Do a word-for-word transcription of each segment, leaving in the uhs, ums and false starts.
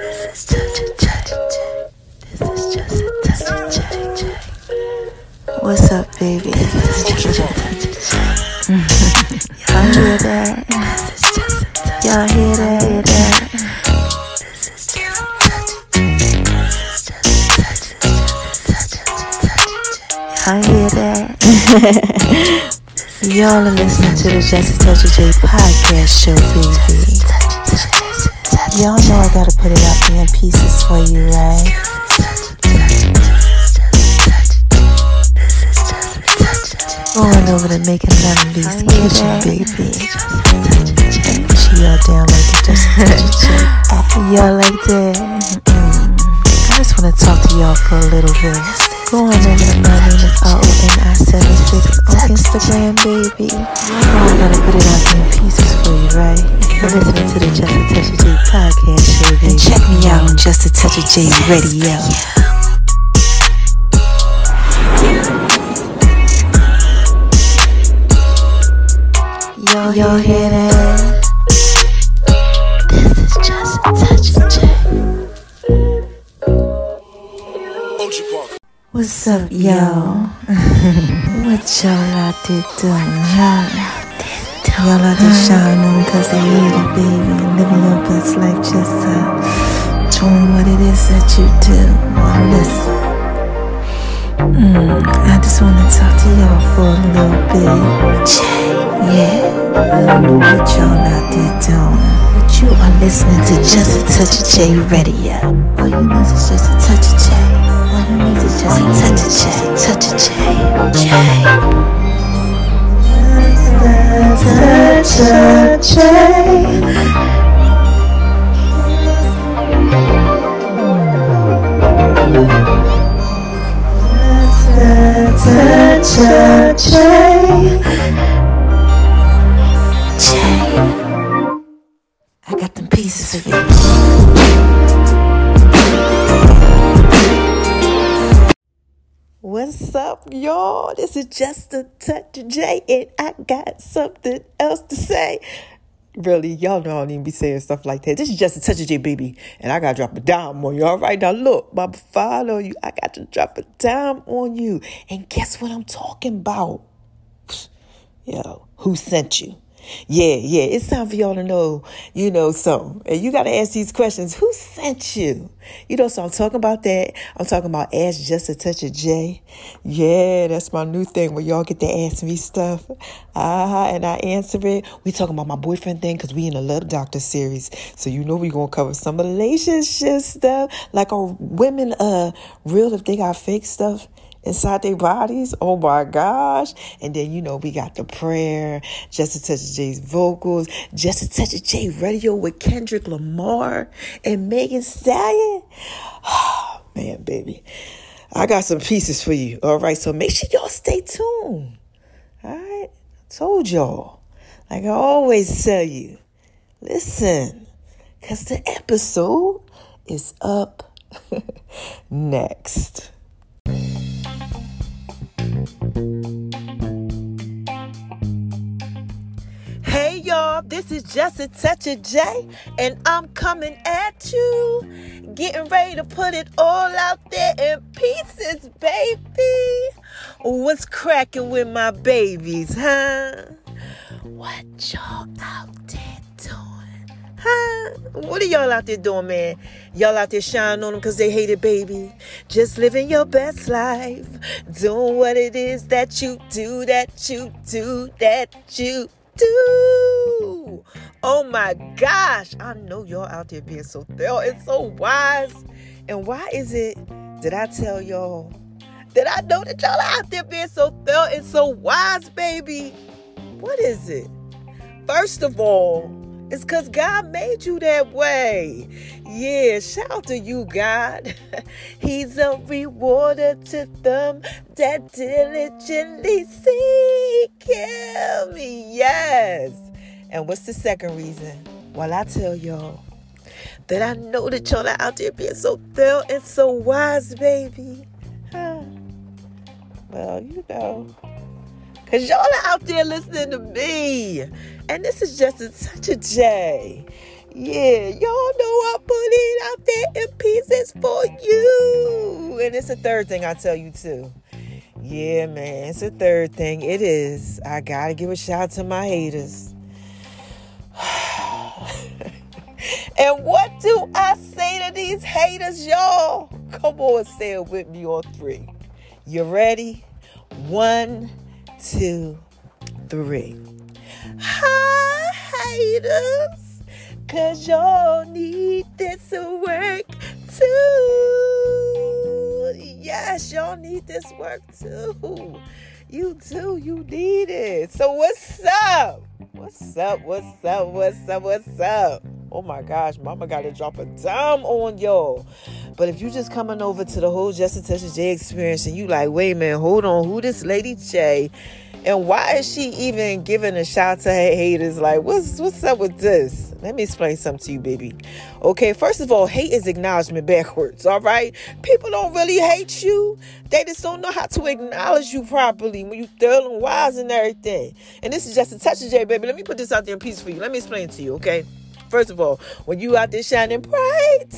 This is just a touch of J. This is just a touch of J. What's up, baby? This is just a touch of J. Y'all hear that? This is just a touch. Y'all hear that? Hear that? This is just a touch of J. This is just a touch of J. Y'all hear that? Y'all are listening to the Just a Touch of J podcast show, baby. Y'all know I gotta put it out there in pieces for you, right? Going over to making memories, kitchen, baby. She all down like the Just a Touch of J. Y'all like that? Mm. I just wanna talk to y'all for a little bit. Going over to my name is R O N I seventy-six on Instagram, baby. Oh, I gotta put it out there in pieces for you, right? You're listening to the Just a Touch of J podcast show, baby. And check me out on Just a Touch of J radio. Y'all, y'all hear that? This is Just a Touch of J. What's up, y'all? What y'all out there doing, huh? Y'all out there shining on cause they need it, baby. Living your best life, just uh, doing what it is that you do. Well, listen, mm, I just want to talk to y'all for a little bit. Yeah, I don't know what y'all out there doing, but you are listening to Just a Touch of J radio. All you know is just a touch of J. All you need is just a touch of J, touch of J, J. Touch of J. Touch of J. J. I got them pieces for you. What's up, y'all? This is Just a Touch of J, and I got something else to say. Really, y'all know I don't even be saying stuff like that. This is Just a Touch of J, baby, and I got to drop a dime on you. All right, now look, Baba follow you. I got to drop a dime on you. And guess what I'm talking about? Yo, who sent you? Yeah, yeah, it's time for y'all to know, you know, something. And you got to ask these questions. Who sent you? You know, so I'm talking about that. I'm talking about Ask Just a Touch of J. Yeah, that's my new thing where y'all get to ask me stuff. Uh-huh, and I answer it. We talking about my boyfriend thing because we in a Love Doctor series. So you know we going to cover some relationship stuff. Like, are women uh real if they got fake stuff inside their bodies? Oh my gosh. And then, you know, we got the prayer, Just a Touch of J's vocals, Just a Touch of J radio with Kendrick Lamar and Megan Stallion. Oh, man, baby. I got some pieces for you. All right. So make sure y'all stay tuned. All right. I told y'all. Like I always tell you. Listen. Because the episode is up next. Hey y'all, this is Just a Touch of J, and I'm coming at you, getting ready to put it all out there in pieces, baby. What's cracking with my babies, huh? What y'all out there doing, huh? What are y'all out there doing, man? Y'all out there shining on them because they hate it, baby. Just living your best life, doing what it is that you do, that you do, that you do. Oh my gosh, I know y'all out there being so thorough and so wise. And why is it that I tell y'all that I know that y'all are out there being so thorough and so wise, baby? What is it? First of all, it's because God made you that way. Yeah, shout out to you, God. He's a rewarder to them that diligently seek Him. Yes. And what's the second reason? Well, I tell y'all that I know that y'all are out there being so thorough and so wise, baby. Huh? Well, you know. Because y'all are out there listening to me. And this is Just a Touch of J. Yeah, y'all know I put it out there it's a third thing I tell you too. Yeah, man, it's a third thing. It is. I gotta give a shout out to my haters. And what do I say to these haters, y'all? Come on, say it with me on three. You ready? One, two, three. Hi, haters, 'cause y'all need this work too. Yes, y'all need this work too. You do, you need it. So what's up? What's up, what's up, what's up, what's up? Oh my gosh, mama gotta drop a dime on y'all. But if you just coming over to the whole Just a Touch of J experience and you like, wait a minute, hold on, who this Lady J? And why is she even giving a shout to her haters? Like, what's what's up with this? Let me explain something to you, baby. Okay, first of all, hate is acknowledgement backwards, all right? People don't really hate you. They just don't know how to acknowledge you properly when you throwing wise and everything. And this is Just a Touch of J, baby. Let me put this out there in peace for you. Let me explain it to you, okay? First of all, when you out there shining bright,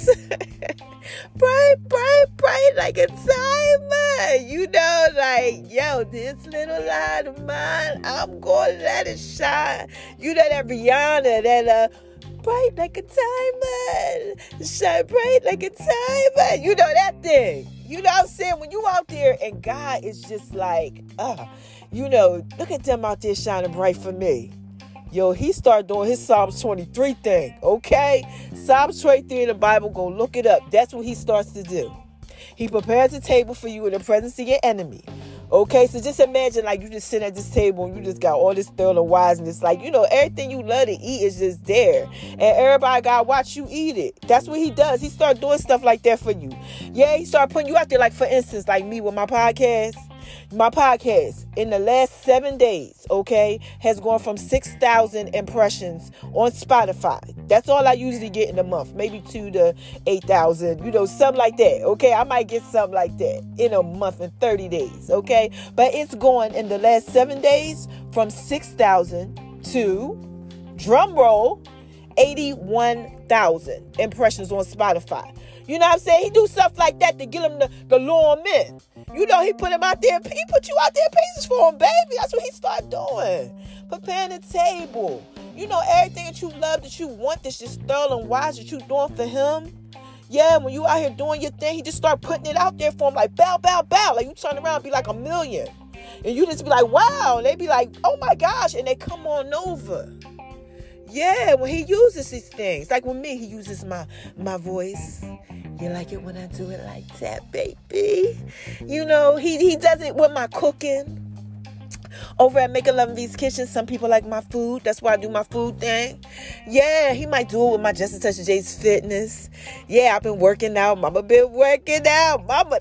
bright, bright, bright like a diamond, you know, like, yo, this little light of mine, I'm going to let it shine. You know that Rihanna, that, uh, bright like a diamond, shine bright like a diamond. You know that thing. You know what I'm saying? When you out there and God is just like, uh, you know, look at them out there shining bright for me. Yo, he started doing his Psalms twenty-three thing, okay? Psalms twenty-three in the Bible, go look it up. That's what he starts to do. He prepares a table for you in the presence of your enemy. Okay, so just imagine like you just sit at this table and you just got all this sterling wise and it's like, you know, everything you love to eat is just there. And everybody got to watch you eat it. That's what he does. He started doing stuff like that for you. Yeah, he started putting you out there, like for instance, like me with my podcast. My podcast in the last seven days, okay, has gone from six thousand impressions on Spotify. That's all I usually get in a month. Maybe two to eight thousand, you know, something like that, okay? I might get something like that in a month, in thirty days, okay? But it's going in the last seven days from six thousand to, drum roll, eighty-one thousand impressions on Spotify. You know what I'm saying? He do stuff like that to get him the, the lure him in. You know, he put him out there. He put you out there in pieces for him, baby. That's what he started doing. Preparing the table. You know, everything that you love, that you want, that's just sterling wise that you doing for him. Yeah, when you out here doing your thing, he just start putting it out there for him like, bow, bow, bow. Like, you turn around and be like a million. And you just be like, wow. And they be like, oh, my gosh. And they come on over. Yeah, when he uses these things. Like with me, he uses my my voice. You like it when I do it like that, baby? You know, he, he does it with my cooking. Over at Make a Love V's Kitchen, some people like my food. That's why I do my food thing. Yeah, he might do it with my Just a Touch of J's Fitness. Yeah, I've been working out. Mama been working out. Mama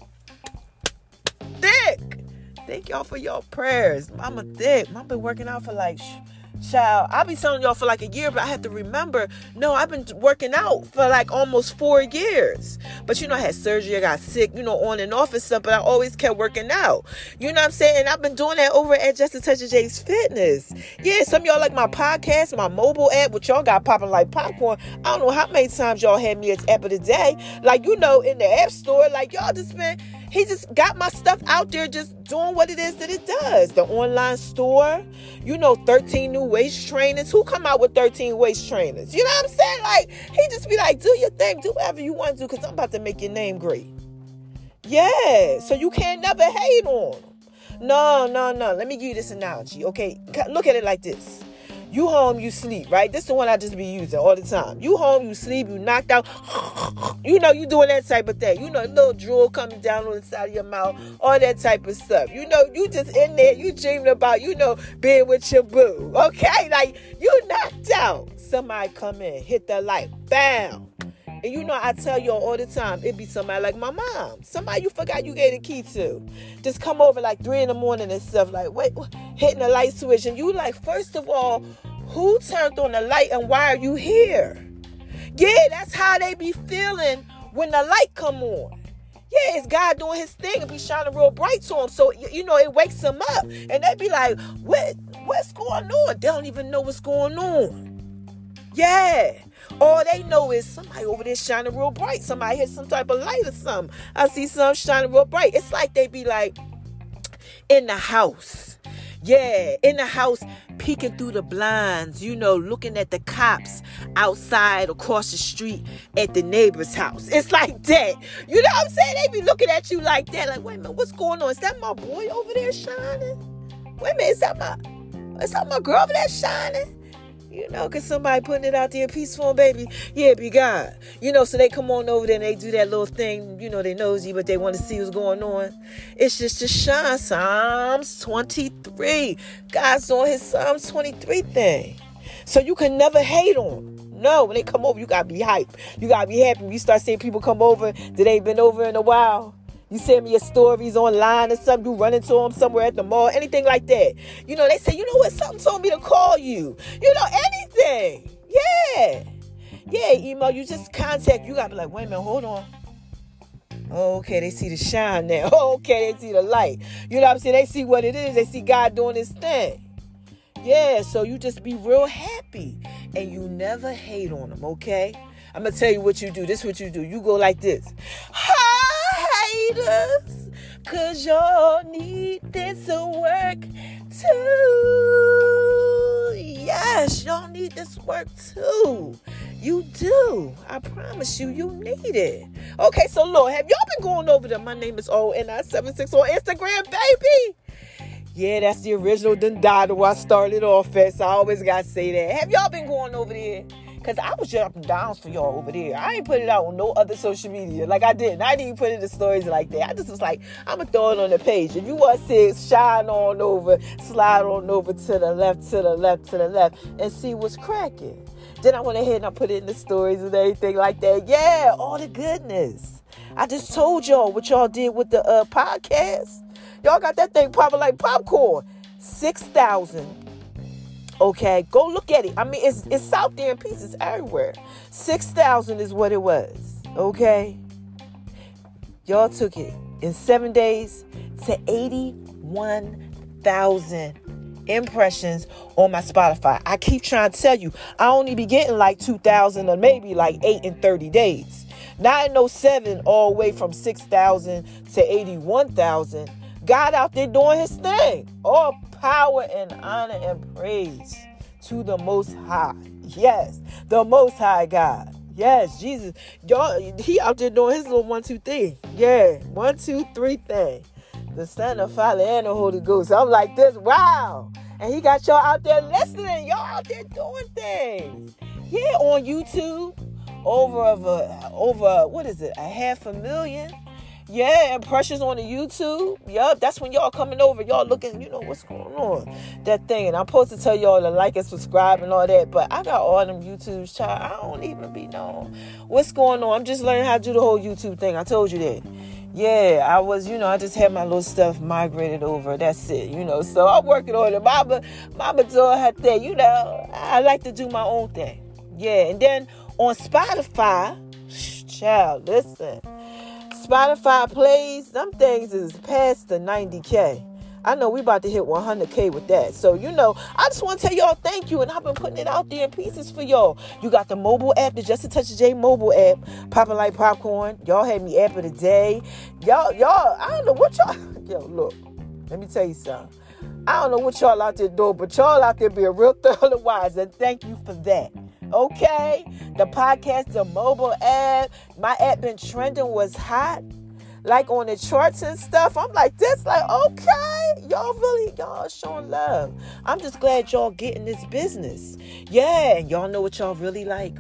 thick. Thank y'all for your prayers. Mama thick. Mama been working out for like... Child, I'll be telling y'all for like a year, but I have to remember, no, I've been working out for like almost four years. But, you know, I had surgery, I got sick, you know, on and off and stuff, but I always kept working out. You know what I'm saying? And I've been doing that over at Just a Touch of J's Fitness. Yeah, some of y'all like my podcast, my mobile app, which y'all got popping like popcorn. I don't know how many times y'all had me as app of the day. Like, you know, in the app store, like y'all just been... He just got my stuff out there just doing what it is that it does. The online store, you know, thirteen new waist trainers. Who come out with thirteen waist trainers? You know what I'm saying? Like, he just be like, do your thing, do whatever you want to do, because I'm about to make your name great. Yeah, so you can't never hate on him. No, no, no. Let me give you this analogy, okay? Look at it like this. You home, you sleep, right? This is the one I just be using all the time. You home, you sleep, you knocked out. You know, you doing that type of thing. You know, little drool coming down on the side of your mouth, all that type of stuff. You know, you just in there, you dreaming about, you know, being with your boo, okay? Like, you knocked out. Somebody come in, hit the light, bam. And you know, I tell y'all all the time, it be somebody like my mom. Somebody you forgot you gave the key to. Just come over like three in the morning and stuff like, wait, hitting the light switch. And you like, first of all, who turned on the light and why are you here? Yeah, that's how they be feeling when the light come on. Yeah, it's God doing his thing and be shining real bright to them. So, you know, it wakes them up. And they be like, what, what's going on? They don't even know what's going on. Yeah. All they know is somebody over there shining real bright. Somebody hit some type of light or something. I see some shining real bright. It's like they be like in the house. Yeah, in the house, peeking through the blinds, you know, looking at the cops outside across the street at the neighbor's house. It's like that. You know what I'm saying? They be looking at you like that. Like, wait a minute, what's going on? Is that my boy over there shining? Wait a minute, is that my, is that my girl over there shining? You know, because somebody putting it out there peaceful, baby. Yeah, be God. You know, so they come on over there and they do that little thing. You know, they nosy, but they want to see what's going on. It's just to shine. Psalms twenty-three. God's on his Psalms twenty-three thing. So you can never hate on them. No, when they come over, you got to be hype. You got to be happy. When you start seeing people come over that ain't been over in a while. You send me your stories online or something. You run into them somewhere at the mall. Anything like that. You know, they say, you know what? Something told me to call you. You know, anything. Yeah. Yeah, email. You just contact. You got to be like, wait a minute. Hold on. Oh, okay, they see the shine now. Oh, okay, they see the light. You know what I'm saying? They see what it is. They see God doing his thing. Yeah, so you just be real happy. And you never hate on them, okay? I'm going to tell you what you do. This is what you do. You go like this. Hi, haters, because y'all need this work too. Yes, y'all need this work too. You do. I promise you, you need it. Okay, so Lord, have y'all been going over to My Name is O N I seventy-six on Instagram, baby? Yeah, that's the original Dundada where I started off at, so I always got to say that. Have y'all been going over there? Because I was jumping downs for y'all over there. I ain't put it out on no other social media. Like I didn't. I didn't even put it in the stories like that. I just was like, I'm going to throw it on the page. If you want to see it, shine on over, slide on over to the left, to the left, to the left, and see what's cracking. Then I went ahead and I put it in the stories and everything like that. Yeah, all the goodness. I just told y'all what y'all did with the uh, podcast. Y'all got that thing popping like popcorn. six thousand. Okay, go look at it. I mean, it's it's out there in pieces everywhere. six thousand is what it was. Okay? Y'all took it in seven days to eighty-one thousand impressions on my Spotify. I keep trying to tell you, I only be getting like two thousand or maybe like eight in thirty days. Not in no seven all the way from six thousand to eighty-one thousand. God out there doing his thing. All power and honor and praise to the Most High. Yes, the Most High God. Yes, Jesus. Y'all, he out there doing his little one, two, three. Yeah, one, two, three thing. The Son, the Father, and the Holy Ghost. I'm like this. Wow. And he got y'all out there listening. Y'all out there doing things. Yeah, on YouTube. Over of a, over, what is it? A half a million. Yeah, impressions on the YouTube. Yup, that's when y'all coming over. Y'all looking, you know, what's going on. That thing. And I'm supposed to tell y'all to like and subscribe and all that. But I got all them YouTubes, child. I don't even be knowing what's going on. I'm just learning how to do the whole YouTube thing. I told you that. Yeah, I was, you know, I just had my little stuff migrated over. That's it, you know. So I'm working on it. Mama, mama doing her thing. You know, I like to do my own thing. Yeah, and then on Spotify, child, listen. Spotify plays, them things is past the ninety K. I know we about to hit one hundred K with that. So, you know, I just want to tell y'all thank you. And I've been putting it out there in pieces for y'all. You got the mobile app, the Just a Touch of J mobile app, popping like popcorn. Y'all had me app of the day. Y'all, y'all, I don't know what y'all, yo, look, let me tell you something. I don't know what y'all out there doing, but y'all out there being real thorough and wise. And thank you for that. Okay, the podcast, the mobile app, my app been trending, was hot, like on the charts and stuff. I'm like this, like, okay, y'all really, y'all showing love. I'm just glad y'all getting this business. Yeah, and y'all know what y'all really like.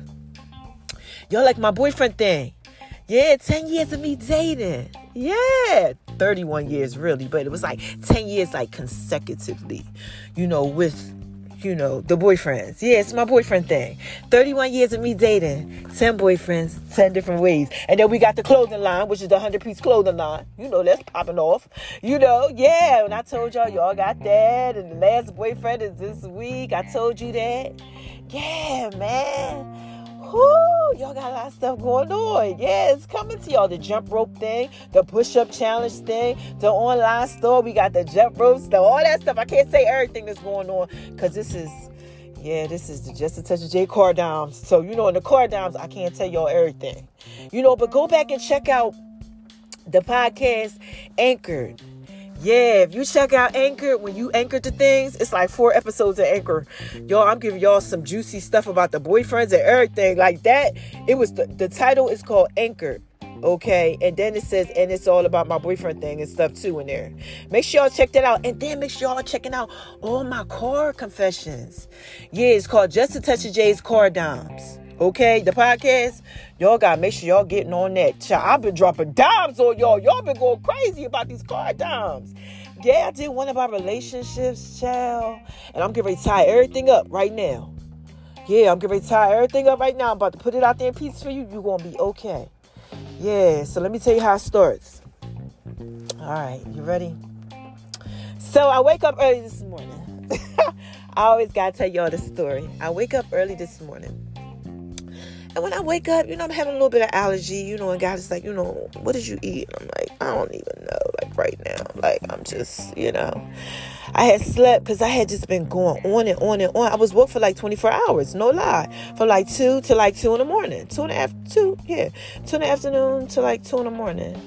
Y'all like my boyfriend thing. Yeah, ten years of me dating. Yeah, thirty-one years really, but it was like ten years like consecutively, you know, with, you know, the boyfriends. Yeah, it's my boyfriend thing. thirty-one years of me dating. ten boyfriends, ten different ways. And then we got the clothing line, which is the one hundred piece clothing line. You know, that's popping off. You know, yeah. And I told y'all, y'all got that. And the last boyfriend is this week. I told you that. Yeah, man. Whoo, y'all got a lot of stuff going on. Yeah, it's coming to y'all. The jump rope thing, the push-up challenge thing, the online store. We got the jump ropes, the, all that stuff. I can't say everything that's going on because this is, Yeah, this is the Just a Touch of J Car Dimes. So, you know, in the Car Dimes, I can't tell y'all everything. You know, but go back and check out the podcast Anchored. Yeah, if you check out Anchor, when you anchor to things, it's like four episodes of Anchor. Y'all, I'm giving y'all some juicy stuff about the boyfriends and everything like that. It was the, the title is called Anchor. Okay, and then it says, and it's all about my boyfriend thing and stuff too in there. Make sure y'all check that out. And then make sure y'all checking out all my car confessions. Yeah, it's called Just a Touch of J's Car Dimes. Okay, the podcast, y'all gotta make sure y'all getting on that. Child, I've been dropping dimes on y'all. Y'all been going crazy about these car dimes. Yeah, I did one about relationships, child. And I'm getting ready to tie everything up right now. Yeah, I'm getting ready to tie everything up right now. I'm about to put it out there in pieces for you. You're gonna be okay. Yeah, so let me tell you how it starts. All right, you ready? So I wake up early this morning. I always gotta tell y'all the story. I wake up early this morning. And when I wake up, you know, I'm having a little bit of allergy, you know, and God is like, you know, what did you eat? And I'm like, I don't even know, like right now. Like, I'm just, you know, I had slept because I had just been going on and on and on. I was woke for like twenty-four hours, no lie. From like two to like two in the morning. Two and a half, two, yeah. Two in the afternoon to like two in the morning.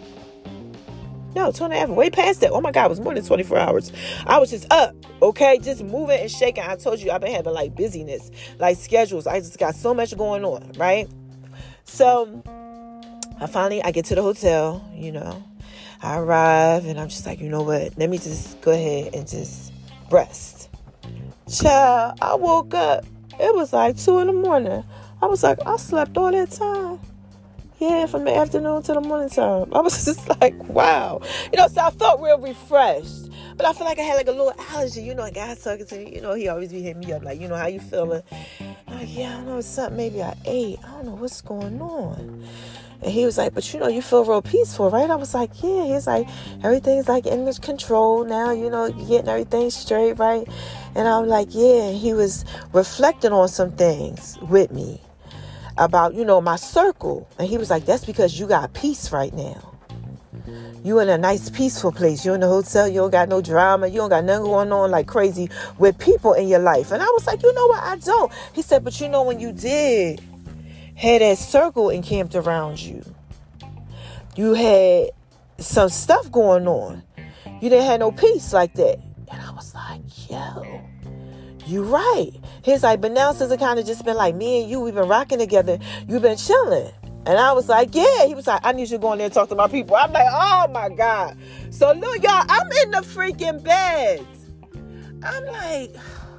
No, two and a half, way past that. Oh my God, it was more than twenty-four hours. I was just up, okay, just moving and shaking. I told you I've been having like busyness, like schedules. I just got so much going on, right? So I finally, I get to the hotel, you know. I arrive and I'm just like, you know what? Let me just go ahead and just rest. Child, I woke up. It was like two in the morning. I was like, I slept all that time. Yeah, from the afternoon to the morning time. I was just like, wow. You know, so I felt real refreshed. But I feel like I had like a little allergy. You know, a guy's talking to me. You know, he always be hitting me up like, you know, how you feeling? I'm like, yeah, I don't know. It's something maybe I ate. I don't know what's going on. And he was like, but you know, you feel real peaceful, right? I was like, yeah. He's like, everything's like in control now. You know, you're getting everything straight, right? And I'm like, yeah. And he was reflecting on some things with me about, you know, my circle. And he was like, that's because you got peace right now. You in a nice, peaceful place. You in the hotel. You don't got no drama. You don't got nothing going on like crazy with people in your life. And I was like, you know what? I don't. He said, but you know, when you did had that circle encamped around you, you had some stuff going on. You didn't have no peace like that. And I was like, yo, you right. He's like, but now since it kind of just been like me and you, we've been rocking together, you've been chilling. And I was like, yeah. He was like, I need you to go in there and talk to my people. I'm like, oh my God. So look, y'all, I'm in the freaking bed. I'm like,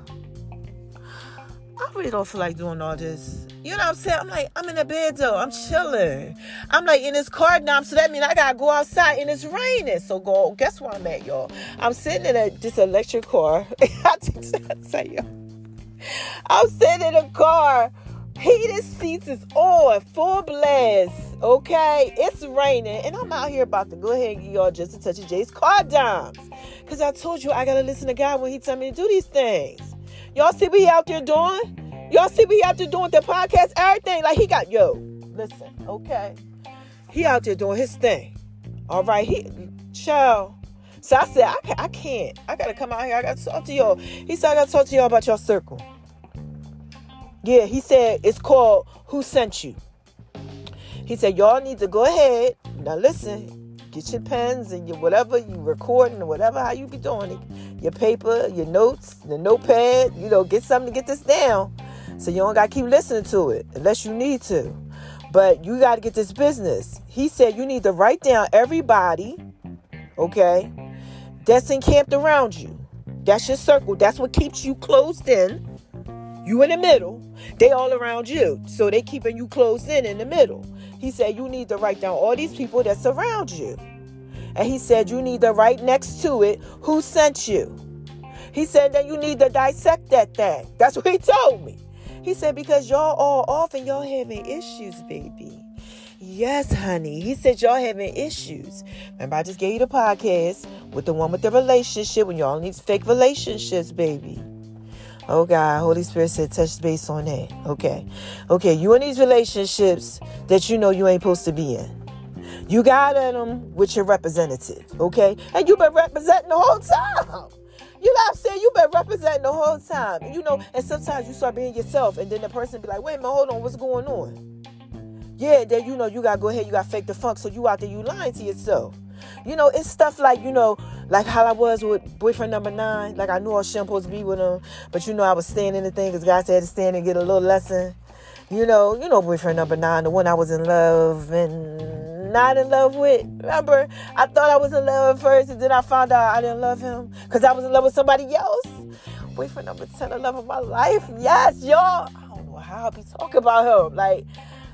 I really don't feel like doing all this. You know what I'm saying? I'm like, I'm in the bed though. I'm chilling. I'm like in this car now. So that means I got to go outside and it's raining. So go, guess where I'm at, y'all? I'm sitting in a, this electric car. I tell you, I'm sitting in a car. Heated seats is on, full blast, okay? It's raining, and I'm out here about to go ahead and give y'all Just a Touch of J's Car Dimes. Because I told you I got to listen to God when he tell me to do these things. Y'all see what he out there doing? Y'all see what he out there doing with the podcast, everything? Like, he got, yo, listen, okay? He out there doing his thing, all right? He, child. So I said, I can't, I can't. I got to come out here. I got to talk to y'all. He said, I got to talk to y'all about your circle. Yeah, he said it's called Who Sent You. He said, y'all need to go ahead. Now listen, get your pens and your whatever you recording or whatever, how you be doing it. Your paper, your notes, the notepad, you know, get something to get this down. So you don't got to keep listening to it unless you need to. But you got to get this business. He said you need to write down everybody, okay, that's encamped around you. That's your circle. That's what keeps you closed in. You in the middle. They all around you. So they keeping you closed in in the middle. He said you need to write down all these people that surround you. And he said you need to write next to it who sent you. He said that you need to dissect that thing. That's what he told me. He said because y'all all off and y'all having issues, baby. Yes, honey. He said y'all having issues. Remember I just gave you the podcast with the one with the relationship when y'all need fake relationships, baby. Oh, God, Holy Spirit said touch base on that. Okay. Okay, you in these relationships that you know you ain't supposed to be in. You got in them with your representative, okay? And you been representing the whole time. You know what I'm saying? You've been representing the whole time. You know, and sometimes you start being yourself, and then the person be like, wait a minute, hold on, what's going on? Yeah, then you know, you got to go ahead, you got to fake the funk, so you out there, you lying to yourself. You know, it's stuff like, you know, like how I was with boyfriend number nine. Like, I knew I was supposed to be with him, but, you know, I was staying in the thing because guys had to stand and get a little lesson. You know, you know, boyfriend number nine, the one I was in love and not in love with. Remember, I thought I was in love first, and then I found out I didn't love him because I was in love with somebody else. Boyfriend number ten, the love of my life. Yes, y'all. I don't know how I'll be talking about him. Like,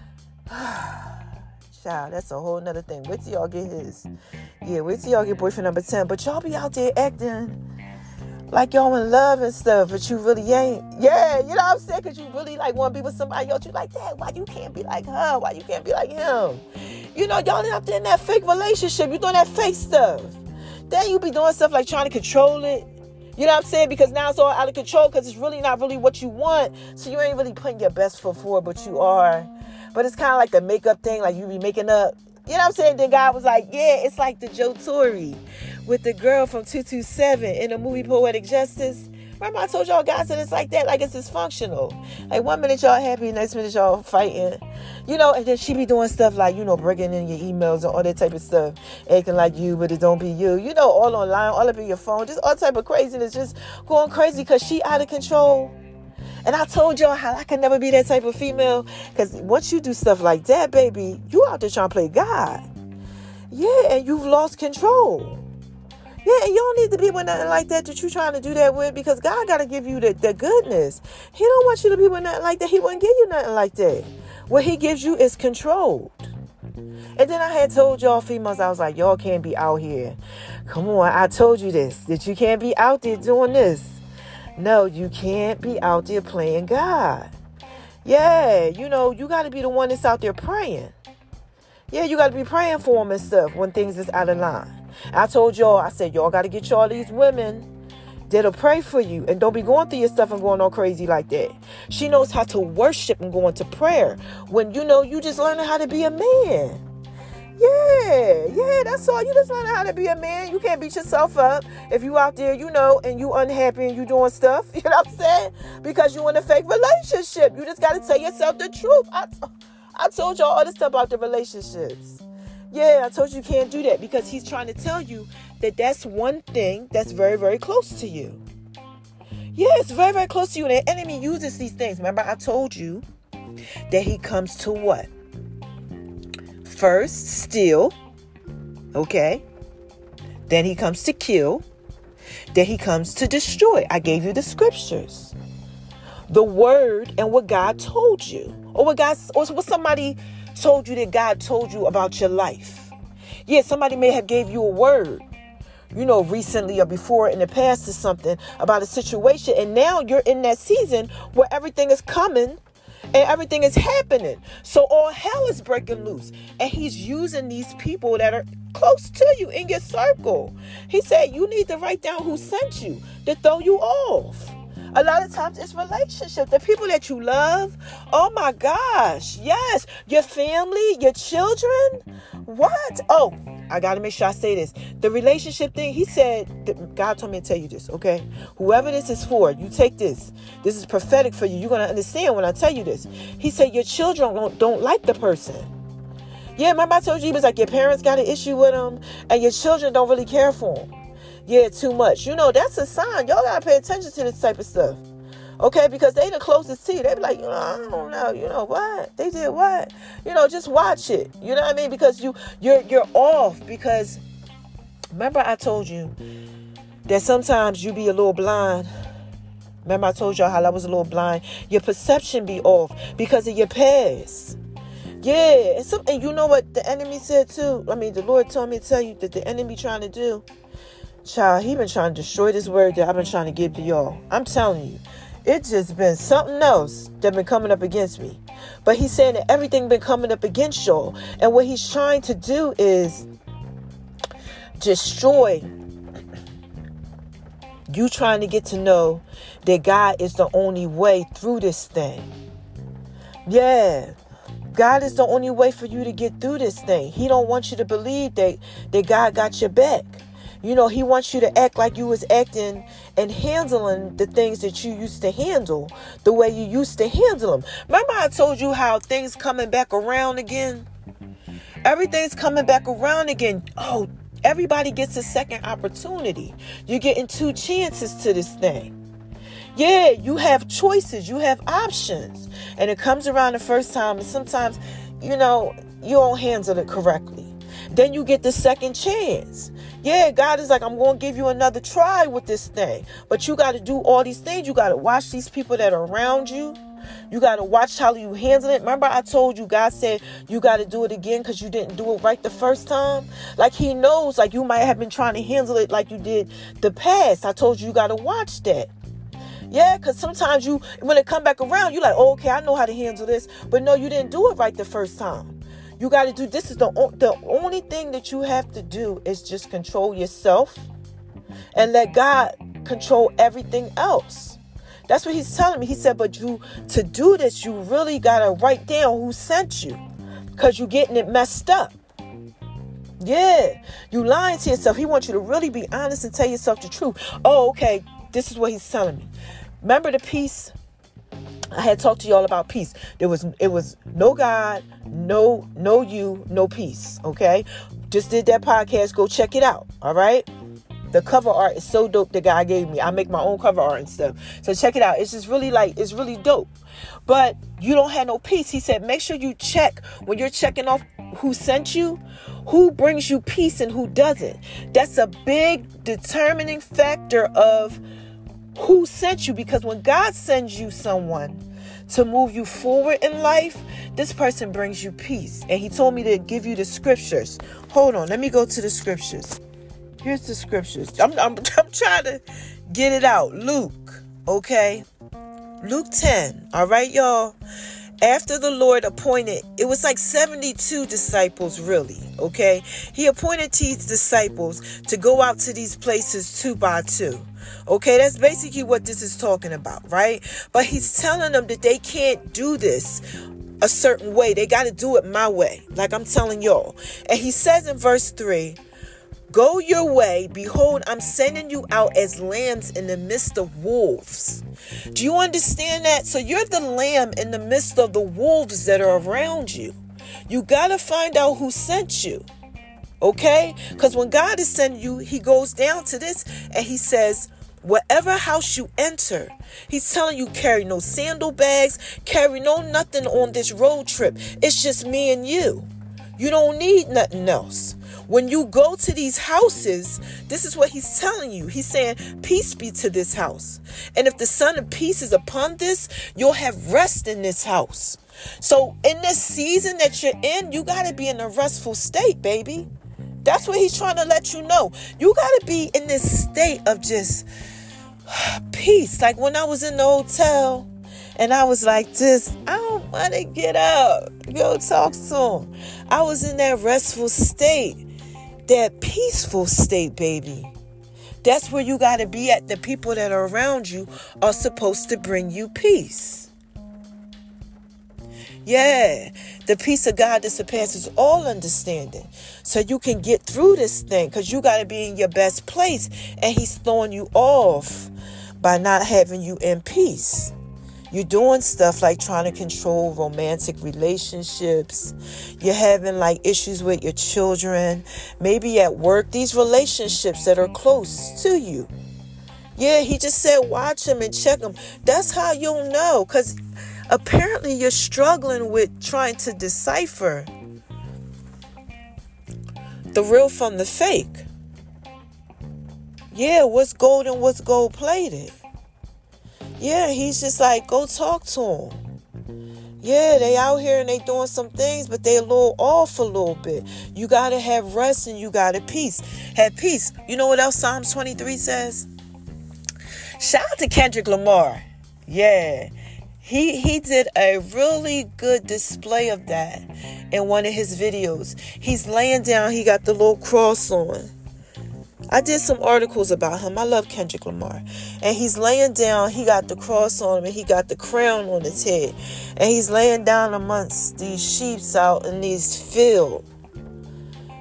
child, that's a whole nother thing. Wait till y'all get his. Yeah, wait till y'all get boyfriend number ten. But y'all be out there acting like y'all in love and stuff, but you really ain't. Yeah, you know what I'm saying? Because you really like want to be with somebody else. You like, Dad, why you can't be like her? Why you can't be like him? You know, y'all out there in that fake relationship. You doing that fake stuff. Then you be doing stuff like trying to control it. You know what I'm saying? Because now it's all out of control because it's really not really what you want. So you ain't really putting your best foot forward, but you are. But it's kind of like the makeup thing, like you be making up. You know what I'm saying? The guy was like, yeah, it's like the Joe Torre with the girl from two two seven in the movie Poetic Justice. Remember I told y'all guys that it's like that, like it's dysfunctional. Like one minute y'all happy, next minute y'all fighting. You know, and then she be doing stuff like, you know, breaking in your emails and all that type of stuff. Acting like you, but it don't be you. You know, all online, all up in your phone. Just all type of craziness. Just going crazy because she out of control. And I told y'all how I can never be that type of female. Because once you do stuff like that, baby, you out there trying to play God. Yeah, and you've lost control. Yeah, and you don't need to be with nothing like that that you trying to do that with, because God got to give you the, the goodness. He don't want you to be with nothing like that. He wouldn't give you nothing like that. What he gives you is controlled. And then I had told y'all females, I was like, y'all can't be out here. Come on, I told you this, that you can't be out there doing this. No, you can't be out there playing God. Yeah, you know, you got to be the one that's out there praying. Yeah, you got to be praying for them and stuff when things is out of line. I told y'all, I said, y'all got to get y'all these women that'll pray for you. And don't be going through your stuff and going all crazy like that. She knows how to worship and go into prayer when, you know, you just learning how to be a man. Yeah, yeah, that's all. You just learning how to be a man. You can't beat yourself up if you out there, you know, and you unhappy and you doing stuff. You know what I'm saying? Because you in a fake relationship. You just got to tell yourself the truth. I, I told y'all all this stuff about the relationships. Yeah, I told you you can't do that because he's trying to tell you that that's one thing that's very, very close to you. Yeah, it's very, very close to you. And the enemy uses these things. Remember, I told you that he comes to what? First, steal. Okay. Then he comes to kill. Then he comes to destroy. I gave you the scriptures. The word and what God told you. Or what God, or what somebody told you that God told you about your life. Yeah, somebody may have gave you a word, you know, recently or before in the past or something about a situation. And now you're in that season where everything is coming and everything is happening. So all hell is breaking loose. And he's using these people that are close to you in your circle. He said you need to write down who sent you to throw you off. A lot of times it's relationships. The people that you love. Oh my gosh. Yes. Your family, your children. What? Oh, I got to make sure I say this. The relationship thing, he said, God told me to tell you this, okay? Whoever this is for, you take this. This is prophetic for you. You're going to understand when I tell you this. He said your children don't, don't like the person. Yeah, remember I told you, he was like, your parents got an issue with them and your children don't really care for them. Yeah, too much. You know, that's a sign. Y'all got to pay attention to this type of stuff. Okay, because they the closest to you. They be like, you know, I don't know. You know what? They did what? You know, just watch it. You know what I mean? Because you, you're, you're off. Because remember I told you that sometimes you be a little blind. Remember I told y'all how I was a little blind. Your perception be off because of your past. Yeah. And, some, and you know what the enemy said too? I mean, the Lord told me to tell you that the enemy trying to do. Child, he been trying to destroy this word that I've been trying to give to y'all. I'm telling you, it's just been something else that been coming up against me. But he's saying that everything been coming up against y'all. And what he's trying to do is destroy you trying to get to know that God is the only way through this thing. Yeah. God is the only way for you to get through this thing. He don't want you to believe that, that God got your back. You know, he wants you to act like you was acting and handling the things that you used to handle the way you used to handle them. Remember I told you how things coming back around again? Everything's coming back around again. Oh, everybody gets a second opportunity. You're getting two chances to this thing. Yeah, you have choices. You have options. And it comes around the first time. And sometimes, you know, you don't handle it correctly. Then you get the second chance. Yeah, God is like, I'm going to give you another try with this thing. But you got to do all these things. You got to watch these people that are around you. You got to watch how you handle it. Remember I told you, God said you got to do it again because you didn't do it right the first time. Like he knows, like you might have been trying to handle it like you did the past. I told you, you got to watch that. Yeah, because sometimes you, when it come back around, you're like, oh, okay, I know how to handle this. But no, you didn't do it right the first time. You got to do, this is the, the only thing that you have to do is just control yourself and let God control everything else. That's what he's telling me. He said, but you, to do this, you really got to write down who sent you because you're getting it messed up. Yeah, you lying to yourself. He wants you to really be honest and tell yourself the truth. Oh, okay, this is what he's telling me. Remember the peace? I had talked to y'all about peace. There was, it was no God, no, no you, no peace. Okay. Just did that podcast. Go check it out. All right. The cover art is so dope. The guy gave me, I make my own cover art and stuff. So check it out. It's just really like, it's really dope, but you don't have no peace. He said, make sure you check when you're checking off who sent you, who brings you peace and who doesn't. That's a big determining factor of who sent you, because when God sends you someone to move you forward in life, this person brings you peace. And he told me to give you the scriptures. Hold on. Let me go to the scriptures. Here's the scriptures. I'm, I'm, I'm trying to get it out. Luke. Okay. Luke ten. All right, y'all. After the Lord appointed, it was like seventy-two disciples, really. Okay. He appointed these disciples to go out to these places two by two. Okay, that's basically what this is talking about, right? But he's telling them that they can't do this a certain way. They got to do it my way, like I'm telling y'all. And he says in verse three, go your way. Behold, I'm sending you out as lambs in the midst of wolves. Do you understand that? So you're the lamb in the midst of the wolves that are around you. You got to find out who sent you. Okay? Because when God is sending you, he goes down to this and he says, whatever house you enter, he's telling you carry no sandal bags, carry no nothing on this road trip. It's just me and you. You don't need nothing else. When you go to these houses, this is what he's telling you. He's saying, peace be to this house. And if the Son of Peace is upon this, you'll have rest in this house. So in this season that you're in, you got to be in a restful state, baby. That's what he's trying to let you know. You got to be in this state of just peace. Like when I was in the hotel and I was like this, I don't want to get up, go talk to him. I was in that restful state, that peaceful state, baby. That's where you got to be at. The people that are around you are supposed to bring you peace. Yeah, the peace of God that surpasses all understanding. So you can get through this thing because you got to be in your best place. And he's throwing you off by not having you in peace. You're doing stuff like trying to control romantic relationships. You're having like issues with your children. Maybe at work, these relationships that are close to you. Yeah, he just said watch them and check them. That's how you'll know, because apparently you're struggling with trying to decipher the real from the fake. Yeah, what's gold and what's gold plated. Yeah, he's just like, go talk to them. Yeah, they out here and they doing some things, but they a little off a little bit. You got to have rest and you got to peace. Have peace. You know what else Psalms twenty-three says? Shout out to Kendrick Lamar. Yeah. He he did a really good display of that in one of his videos. He's laying down. He got the little cross on. I did some articles about him. I love Kendrick Lamar. And he's laying down. He got the cross on him and he got the crown on his head. And he's laying down amongst these sheep out in these fields.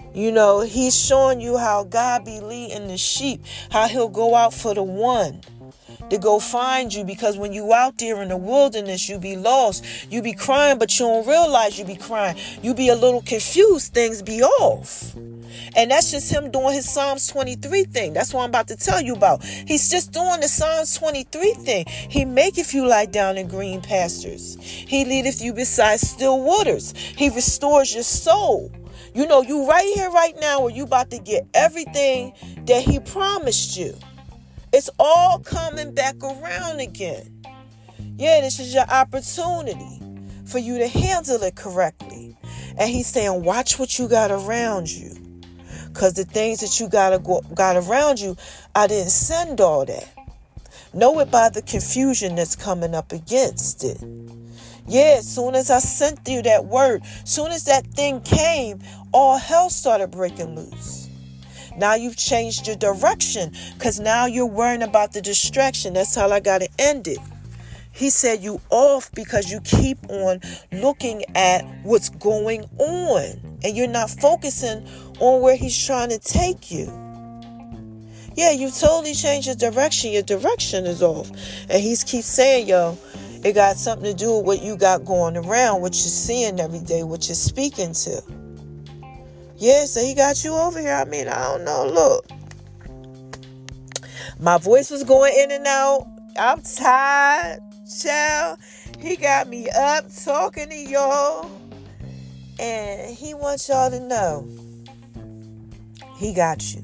You know, he's showing you how God be leading the sheep, how he'll go out for the one to go find you, because when you out there in the wilderness, you be lost. You be crying, but you don't realize you be crying. You be a little confused. Things be off. And that's just him doing his Psalms twenty-three thing. That's what I'm about to tell you about. He's just doing the Psalms twenty-three thing. He maketh you lie down in green pastures. He leadeth you beside still waters. He restores your soul. You know, you right here, right now, where you about to get everything that he promised you. It's all coming back around again. Yeah, this is your opportunity for you to handle it correctly. And he's saying, watch what you got around you. Because the things that you got, go, got around you, I didn't send all that. Know it by the confusion that's coming up against it. Yeah, as soon as I sent you that word, as soon as that thing came, all hell started breaking loose. Now you've changed your direction, because now you're worrying about the distraction. That's how I got to end it. He said you off because you keep on looking at what's going on and you're not focusing on where he's trying to take you. Yeah, you totally changed your direction. Your direction is off. And he keeps saying, yo, it got something to do with what you got going around, what you're seeing every day, what you're speaking to. Yeah, so he got you over here. I mean, I don't know. Look, my voice was going in and out. I'm tired, child. He got me up talking to y'all. And he wants y'all to know he got you.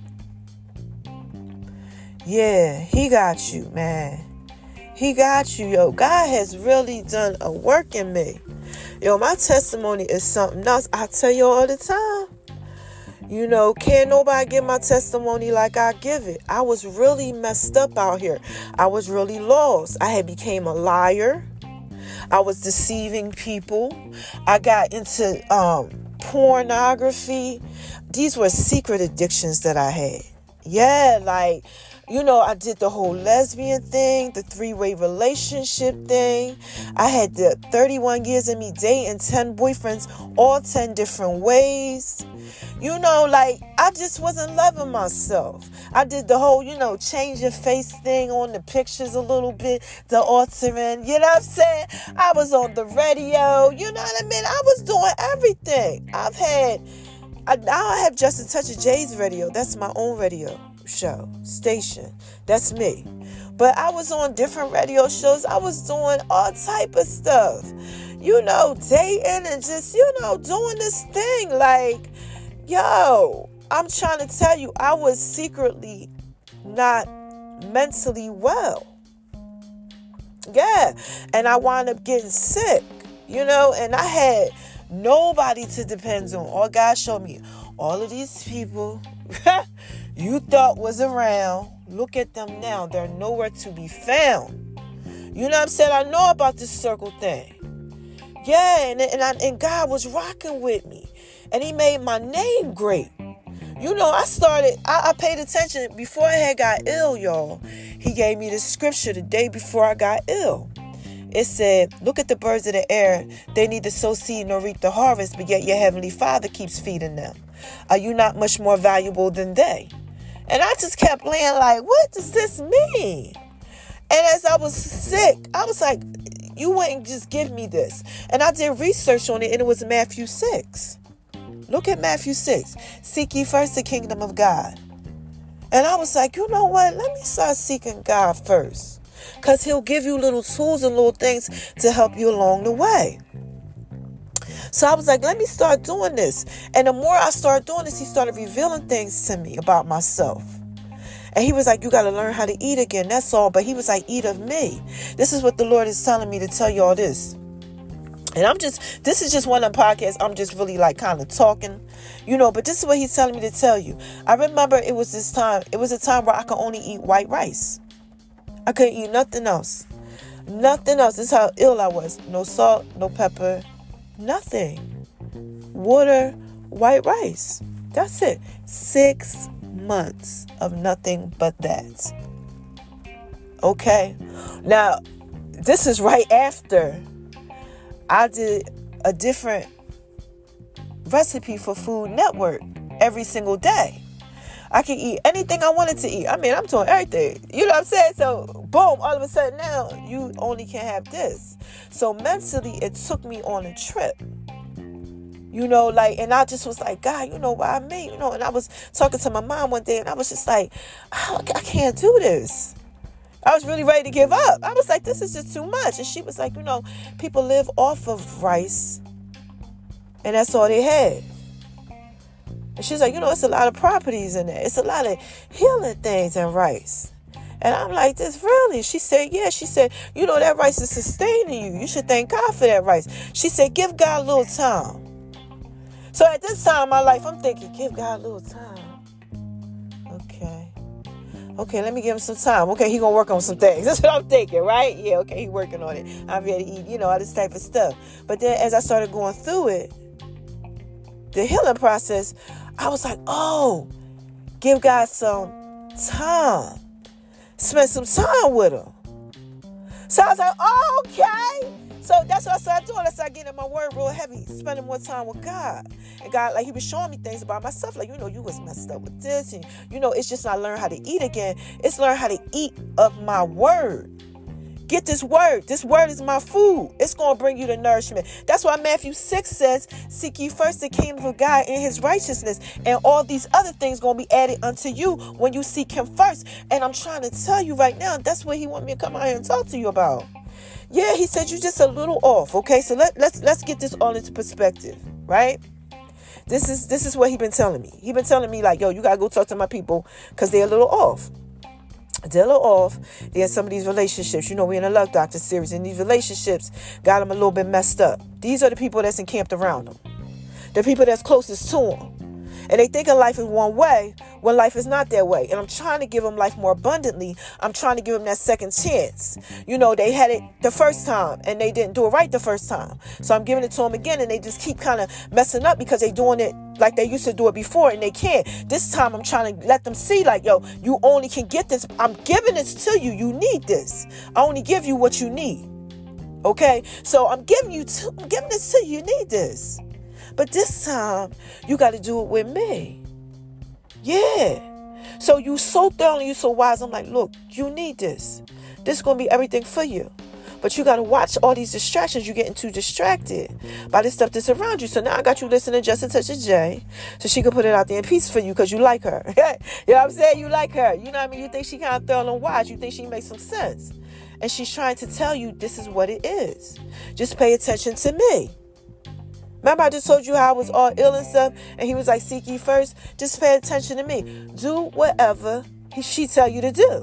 Yeah, he got you, man. He got you, yo. God has really done a work in me. Yo, my testimony is something else. I tell you all the time. You know, can't nobody give my testimony like I give it. I was really messed up out here. I was really lost. I had became a liar. I was deceiving people. I got into um, pornography. These were secret addictions that I had. Yeah, like... You know, I did the whole lesbian thing, the three-way relationship thing. I had the thirty-one years of me dating ten boyfriends, all ten different ways. You know, like, I just wasn't loving myself. I did the whole, you know, change your face thing on the pictures a little bit, the altering, you know what I'm saying? I was on the radio, you know what I mean? I was doing everything. I've had, I now have Just a Touch of Jay's radio. That's my own radio show station. That's me. But I was on different radio shows. I was doing all type of stuff, you know, dating and just, you know, doing this thing. Like, yo, I'm trying to tell you, I was secretly not mentally well. Yeah. And I wound up getting sick, you know, and I had nobody to depend on. All God showed me, all of these people you thought was around, look at them now. They're nowhere to be found. You know what I'm saying? I know about this circle thing. Yeah, and and, I, and God was rocking with me. And he made my name great. You know, I started, I, I paid attention before I had got ill, y'all. He gave me the scripture the day before I got ill. It said, look at the birds of the air. They neither sow seed nor reap the harvest, but yet your heavenly Father keeps feeding them. Are you not much more valuable than they? And I just kept laying like, what does this mean? And as I was sick, I was like, you wouldn't just give me this. And I did research on it, and it was Matthew six. Look at Matthew six. Seek ye first the kingdom of God. And I was like, you know what? Let me start seeking God first. Because he'll give you little tools and little things to help you along the way. So I was like, let me start doing this. And the more I started doing this, he started revealing things to me about myself. And he was like, you got to learn how to eat again. That's all. But he was like, eat of me. This is what the Lord is telling me to tell you all this. And I'm just, this is just one of the podcasts. I'm just really like kind of talking, you know, but this is what he's telling me to tell you. I remember it was this time, it was a time where I could only eat white rice. I couldn't eat nothing else. Nothing else. This is how ill I was. No salt, no pepper, nothing. Water, white rice. That's it. Six months of nothing but that. Okay. Now, this is right after I did a different recipe for Food Network every single day. I can eat anything I wanted to eat. I mean, I'm doing everything. You know what I'm saying? So, boom, all of a sudden now, you only can have this. So, mentally, it took me on a trip. You know, like, and I just was like, God, you know, why me? You know, and I was talking to my mom one day, and I was just like, oh, I can't do this. I was really ready to give up. I was like, this is just too much. And she was like, you know, people live off of rice, and that's all they had. And she's like, you know, it's a lot of properties in there. It's a lot of healing things in rice. And I'm like, this really? She said, yeah. She said, you know, that rice is sustaining you. You should thank God for that rice. She said, give God a little time. So at this time in my life, I'm thinking, give God a little time. Okay. Okay, let me give him some time. Okay, he gonna work on some things. That's what I'm thinking, right? Yeah, okay, he working on it. I'm ready to eat, you know, all this type of stuff. But then as I started going through it, the healing process, I was like, oh, give God some time. Spend some time with him. So I was like, oh, okay. So that's what I started doing. I started getting in my word real heavy, spending more time with God. And God, like, he was showing me things about myself. Like, you know, you was messed up with this. And, you know, it's just not learn how to eat again. It's learn how to eat of my word. Get this word. This word is my food. It's going to bring you the nourishment. That's why Matthew six says, seek ye first the kingdom of God and his righteousness. And all these other things going to be added unto you when you seek him first. And I'm trying to tell you right now, that's what he want me to come out here and talk to you about. Yeah, he said you're just a little off. Okay, so let, let's let's get this all into perspective, right? This is this is what he been telling me. He been telling me like, yo, you got to go talk to my people because they're a little off. They're a little off. They're in some of these relationships. You know, we're in a Love Doctor series, and these relationships got them a little bit messed up. These are the people that's encamped around them. The people that's closest to them. And they think of life is one way when life is not that way. And I'm trying to give them life more abundantly. I'm trying to give them that second chance. You know, they had it the first time and they didn't do it right the first time. So I'm giving it to them again, and they just keep kind of messing up because they're doing it like they used to do it before, and they can't. This time I'm trying to let them see like, yo, you only can get this. I'm giving this to you. You need this. I only give you what you need. Okay? So I'm giving you, to, I'm giving this to you. You need this. But this time, you got to do it with me. Yeah. So you so thorough and you so wise. I'm like, look, you need this. This is going to be everything for you. But you got to watch all these distractions. You're getting too distracted by this stuff that's around you. So now I got you listening to Just a Touch of J so she can put it out there in peace for you because you like her. You know what I'm saying? You like her. You know what I mean? You think she kind of thorough and wise. You think she makes some sense. And she's trying to tell you this is what it is. Just pay attention to me. Remember I just told you how I was all ill and stuff, and he was like, seek ye first. Just pay attention to me. Do whatever he, she tell you to do.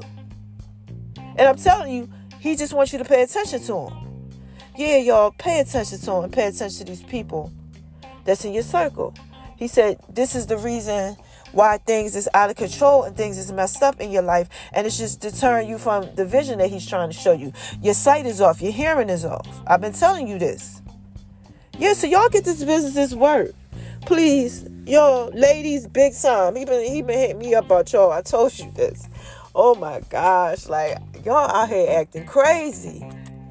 And I'm telling you, he just wants you to pay attention to him. Yeah, y'all, pay attention to him and pay attention to these people that's in your circle. He said, this is the reason why things is out of control and things is messed up in your life. And it's just deterring you from the vision that he's trying to show you. Your sight is off. Your hearing is off. I've been telling you this. Yeah, so y'all get this business, this work. Please, yo, ladies, big time. He been, he been hitting me up about y'all. I told you this. Oh, my gosh. Like, y'all out here acting crazy.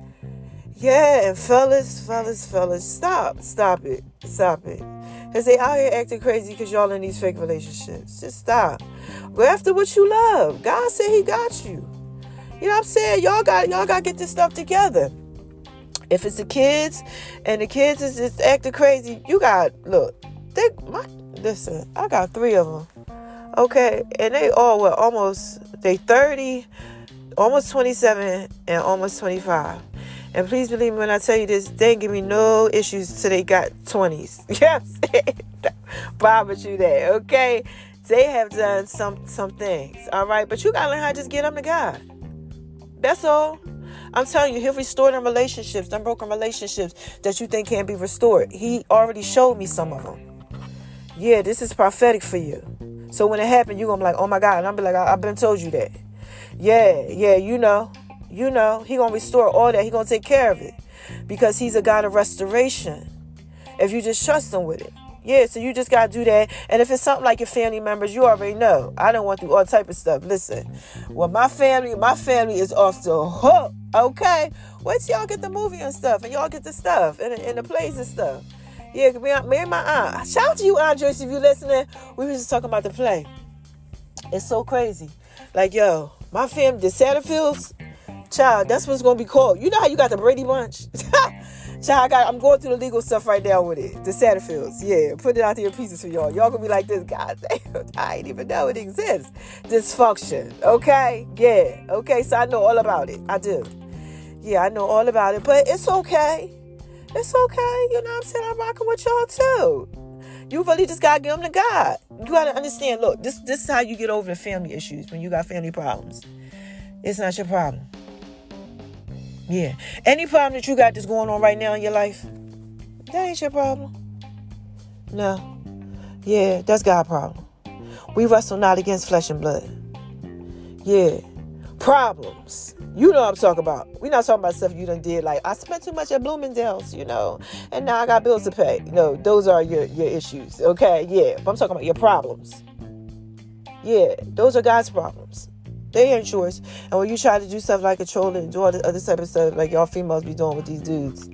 Yeah, and fellas, fellas, fellas, stop. Stop it. Stop it. Because they out here acting crazy because y'all in these fake relationships. Just stop. Go after what you love. God said he got you. You know what I'm saying? Y'all got, y'all got to get this stuff together. If it's the kids and the kids is just acting crazy, you got, look, they, my, listen, I got three of them. Okay. And they all were almost, they thirty, almost twenty-seven and almost twenty-five. And please believe me when I tell you this, they ain't give me no issues till they got twenties. You know what I'm saying? Promise you that. Okay. They have done some, some things. All right. But you got to learn how to just get them to God. That's all. I'm telling you, he'll restore them relationships, them broken relationships that you think can't be restored. He already showed me some of them. Yeah, this is prophetic for you. So when it happened, you're going to be like, oh my God. And I'll be like, I- I've been told you that. Yeah, yeah, you know, you know, he going to restore all that. He going to take care of it because he's a God of restoration. If you just trust him with it. Yeah, so you just got to do that. And if it's something like your family members, you already know. I don't want to do all type of stuff. Listen, well, my family, my family is off the hook. Okay? Wait till y'all get the movie and stuff and y'all get the stuff and, and the plays and stuff. Yeah, me, me and my aunt. Shout out to you, Aunt Joyce, if you listening. We were just talking about the play. It's so crazy. Like, yo, my family, the Satterfields, child, that's what's going to be called. You know how you got the Brady Bunch? Child, I got, I'm going through the legal stuff right now with it. The Satterfields. Yeah, put it out there in pieces for y'all. Y'all going to be like this. God damn, I ain't even know it exists. Dysfunction. Okay? Yeah. Okay, so I know all about it. I do. Yeah, I know all about it. But it's okay. It's okay. You know what I'm saying? I'm rocking with y'all too. You really just got to give them to God. You got to understand, look, this, this is how you get over the family issues when you got family problems. It's not your problem. Yeah. Any problem that you got that's going on right now in your life, that ain't your problem. No. Yeah, that's God's problem. We wrestle not against flesh and blood. Yeah. Problems. You know what I'm talking about. We're not talking about stuff you done did. Like, I spent too much at Bloomingdale's, you know, and now I got bills to pay. No, those are your, your issues. Okay, yeah. But I'm talking about your problems. Yeah, those are God's problems. They ain't yours. And when you try to do stuff like control and do all the other type of stuff like y'all females be doing with these dudes,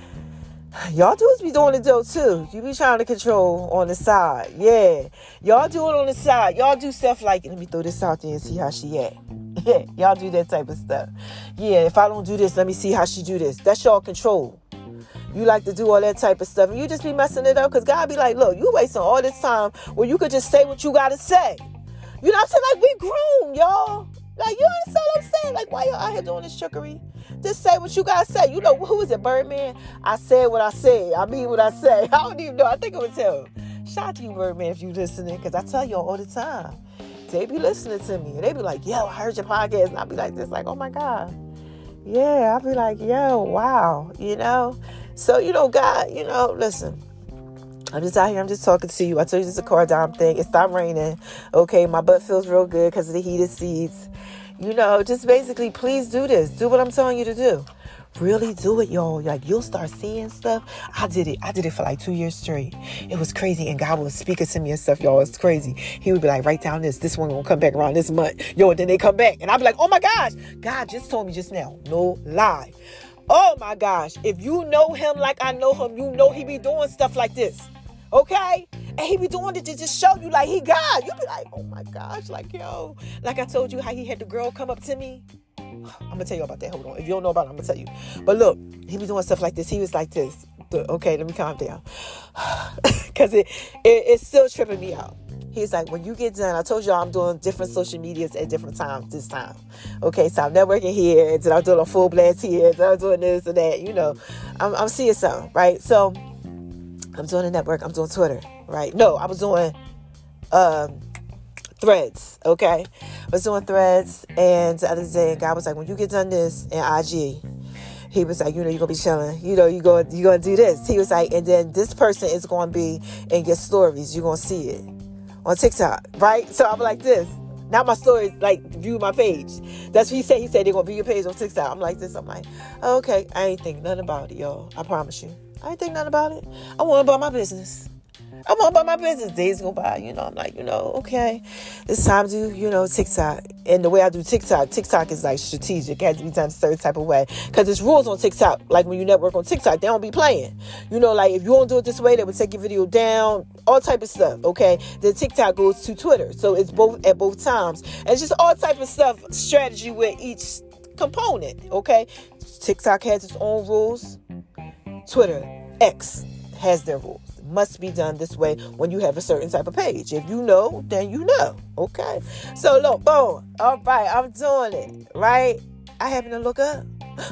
y'all dudes be doing it though too. You be trying to control on the side. Yeah. Y'all do it on the side. Y'all do stuff like, let me throw this out there and see how she at. Yeah, y'all do that type of stuff. Yeah, if I don't do this, let me see how she do this. That's y'all control. You like to do all that type of stuff. And you just be messing it up because God be like, look, you wasting all this time where you could just say what you got to say. You know what I'm saying? Like, we grown, y'all. Like, you understand what I'm saying? Like, why y'all out here doing this trickery? Just say what you got to say. You know, who is it, Birdman? I said what I said. I mean what I say. I don't even know. I think it was him. Shout out to you, Birdman, if you listening, because I tell y'all all the time. They be listening to me. And they be like, yo, I heard your podcast. And I be like this, like, oh, my God. Yeah, I be like, yo, wow. You know? So, you know, God, you know, listen. I'm just out here. I'm just talking to you. I told you this is a car dime thing. It stopped raining. Okay, my butt feels real good because of the heated seats. You know, just basically, please do this. Do what I'm telling you to do. Really do it, y'all. Like, you'll start seeing stuff. I did it. I did it for like two years straight. It was crazy. And God was speaking to me and stuff, y'all. It's crazy. He would be like, write down this. This one gonna come back around this month. Yo, and then they come back. And I'd be like, oh my gosh. God just told me just now. No lie. Oh my gosh. If you know him like I know him, you know he be doing stuff like this. Okay? And he be doing it to just show you like he God. You be like, oh my gosh. Like, yo. Like I told you how he had the girl come up to me. I'm going to tell you about that. Hold on. If you don't know about it, I'm going to tell you. But look, he be doing stuff like this. He was like this. Okay, let me calm down. Because it, it, it's still tripping me out. He's like, when you get done, I told y'all I'm doing different social medias at different times this time. Okay, so I'm networking here. And then I'm doing a full blast here. And then I'm doing this and that. You know, I'm, I'm seeing something, right? So I'm doing a network. I'm doing Twitter, right? No, I was doing... Um, Threads, okay? I was doing Threads, and the other day, God was like, when you get done this in I G, he was like, you know, you're going to be chilling. You know, you're going you're gonna do this. He was like, and then this person is going to be in your stories. You're going to see it on TikTok, right? So I'm like this. Not my stories, like, view my page. That's what he said. He said they're going to view your page on TikTok. I'm like this. I'm like, oh, okay. I ain't think nothing about it, y'all. I promise you. I ain't think nothing about it. I want about my business. I'm all about my business. Days go by, you know, I'm like, you know, okay, it's time to do, you know, TikTok. And the way I do TikTok, TikTok is like strategic. It has to be done a certain type of way. Because there's rules on TikTok. Like when you network on TikTok, they don't be playing. You know, like if you don't do it this way, they would take your video down, all type of stuff, okay? Then TikTok goes to Twitter. So it's both at both times. And it's just all type of stuff, strategy with each component, okay? TikTok has its own rules. Twitter, X, has their rules. Must be done this way when you have a certain type of page. If you know, then you know. Okay. So look, boom. All right, I'm doing it. Right? I happen to look up.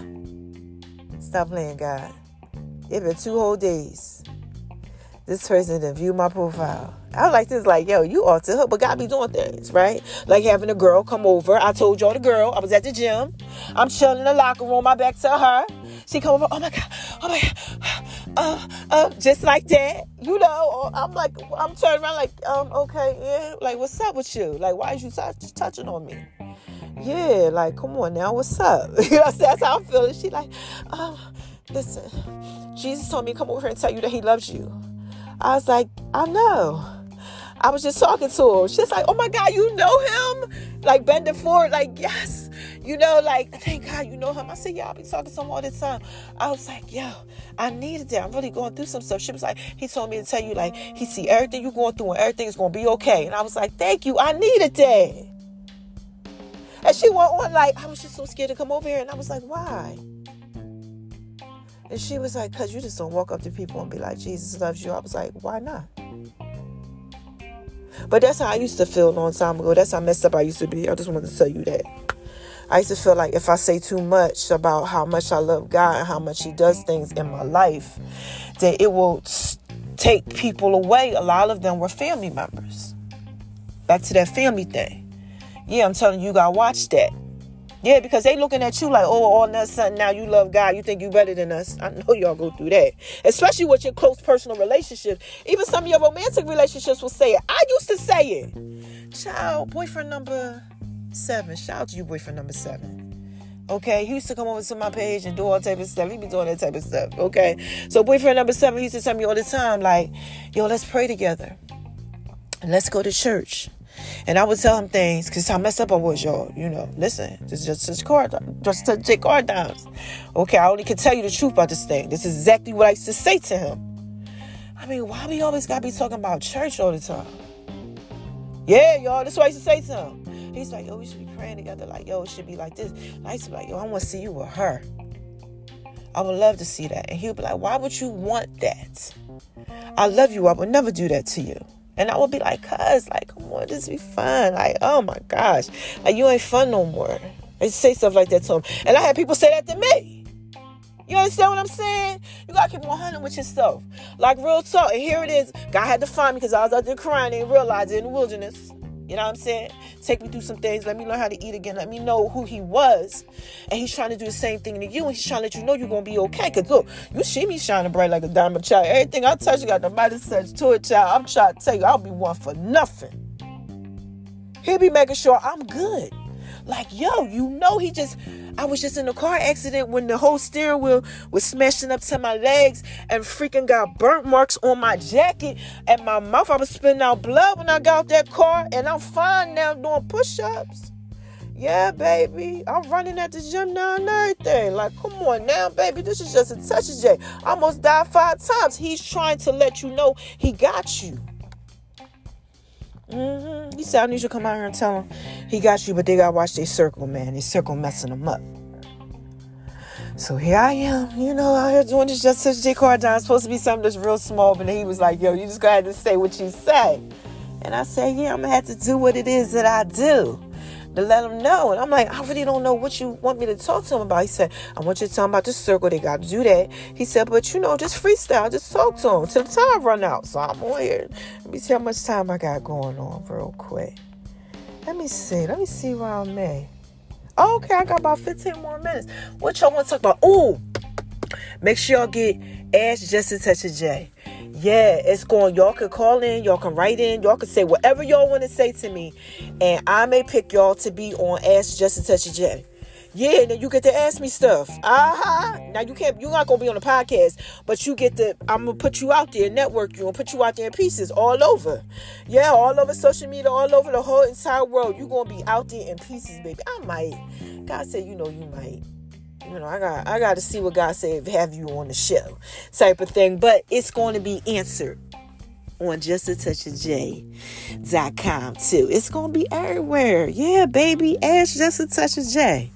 Stop playing, God. It's been two whole days. This person didn't view my profile. I was like this, like, yo, you ought to help, but God be doing things, right? Like having a girl come over. I told y'all the girl. I was at the gym. I'm chilling in the locker room. My back to her. She come over. Oh my God. Oh my God. Uh, uh, just like that, you know. I'm like, I'm turning around like, um, okay, yeah. Like, what's up with you? Like, why is you t- touching on me? Yeah, like, come on now, what's up? You know, that's how I'm feeling. She like, um, listen, Jesus told me to come over here and tell you that he loves you. I was like, I know. I was just talking to her. She's like, oh my God, you know him? Like bending forward, like, yes. You know, like, thank God you know him. I said, yeah, I'll be talking to him all the time. I was like, yo, I needed that. I'm really going through some stuff. She was like, he told me to tell you, like, he see everything you're going through and everything is going to be okay. And I was like, thank you. I needed that. And she went on like, I was just so scared to come over here. And I was like, why? And she was like, because you just don't walk up to people and be like, Jesus loves you. I was like, why not? But that's how I used to feel a long time ago. That's how messed up I used to be. I just wanted to tell you that. I used to feel like if I say too much about how much I love God and how much he does things in my life, then it will take people away. A lot of them were family members. Back to that family thing. Yeah, I'm telling you, you gotta watch that. Yeah, because they looking at you like, oh, all of a sudden now you love God. You think you better than us. I know y'all go through that. Especially with your close personal relationships. Even some of your romantic relationships will say it. I used to say it. Child, boyfriend number seven. Shout out to you, boyfriend number seven. Okay, he used to come over to my page and do all type of stuff. He be doing that type of stuff. Okay, so boyfriend number seven, he used to tell me all the time, like, yo, let's pray together. And let's go to church. And I would tell him things because how messed up I was, y'all. You know, listen, this is just such card, just to take card downs. Okay, I only can tell you the truth about this thing. This is exactly what I used to say to him. I mean, why we always gotta be talking about church all the time? Yeah, y'all, this is what I used to say to him. He's like, yo, we should be praying together. Like, yo, it should be like this. And I used to be like, yo, I want to see you with her. I would love to see that. And he would be like, why would you want that? I love you. I would never do that to you. And I would be like, cuz, like, come on, this be fun. Like, oh my gosh. Like, you ain't fun no more. I used to say stuff like that to him. And I had people say that to me. You understand what I'm saying? You got to keep one hundred with yourself. Like, real talk. And here it is. God had to find me because I was out there crying and realized it in the wilderness. You know what I'm saying? Take me through some things. Let me learn how to eat again. Let me know who he was. And he's trying to do the same thing to you. And he's trying to let you know you're going to be okay. Because look, you see me shining bright like a diamond, child. Everything I touch, you got the mighty touch to it, child. I'm trying to tell you, I'll be one for nothing. He'll be making sure I'm good. Like, yo, you know, he just, I was just in a car accident when the whole steering wheel was smashing up to my legs and freaking got burnt marks on my jacket and my mouth. I was spitting out blood when I got out that car, and I'm fine now doing push-ups. Yeah, baby. I'm running at the gym now and everything. Like, come on now, baby. This is just a touch of J. I almost died five times. He's trying to let you know he got you. Mm-hmm. He said, I need you to come out here and tell him he got you, but they gotta watch their circle, man. Their circle messing them up. So here I am, you know, out here doing this just such J card down. It's supposed to be something that's real small, but then he was like, yo, you just gotta have to say what you say. And I said, yeah, I'm gonna have to do what it is that I do to let him know. And I'm like, I really don't know what you want me to talk to him about. He said, I want you to tell him about the circle. They got to do that. He said, but you know, just freestyle. Just talk to him till the time run out. So I'm on here. Let me see how much time I got going on real quick. Let me see. Let me see where I'm at. Oh, okay, I got about fifteen more minutes. What y'all want to talk about? Ooh, make sure y'all get Ask Just a Touch of J. Yeah, it's going. Y'all can call in. Y'all can write in. Y'all can say whatever y'all want to say to me. And I may pick y'all to be on Ask Just a Touch of J. Yeah, and then you get to ask me stuff. Uh-huh. Now, you can't, you're not going to be on the podcast, but you get to, I'm going to put you out there, network you, and put you out there in pieces all over. Yeah, all over social media, all over the whole entire world. You're going to be out there in pieces, baby. I might. God said, you know, you might. You know, I got I got to see what God said, have you on the show type of thing. But it's going to be answered on just a touch of j dot com too. It's going to be everywhere. Yeah, baby. Ask Just a Touch of J.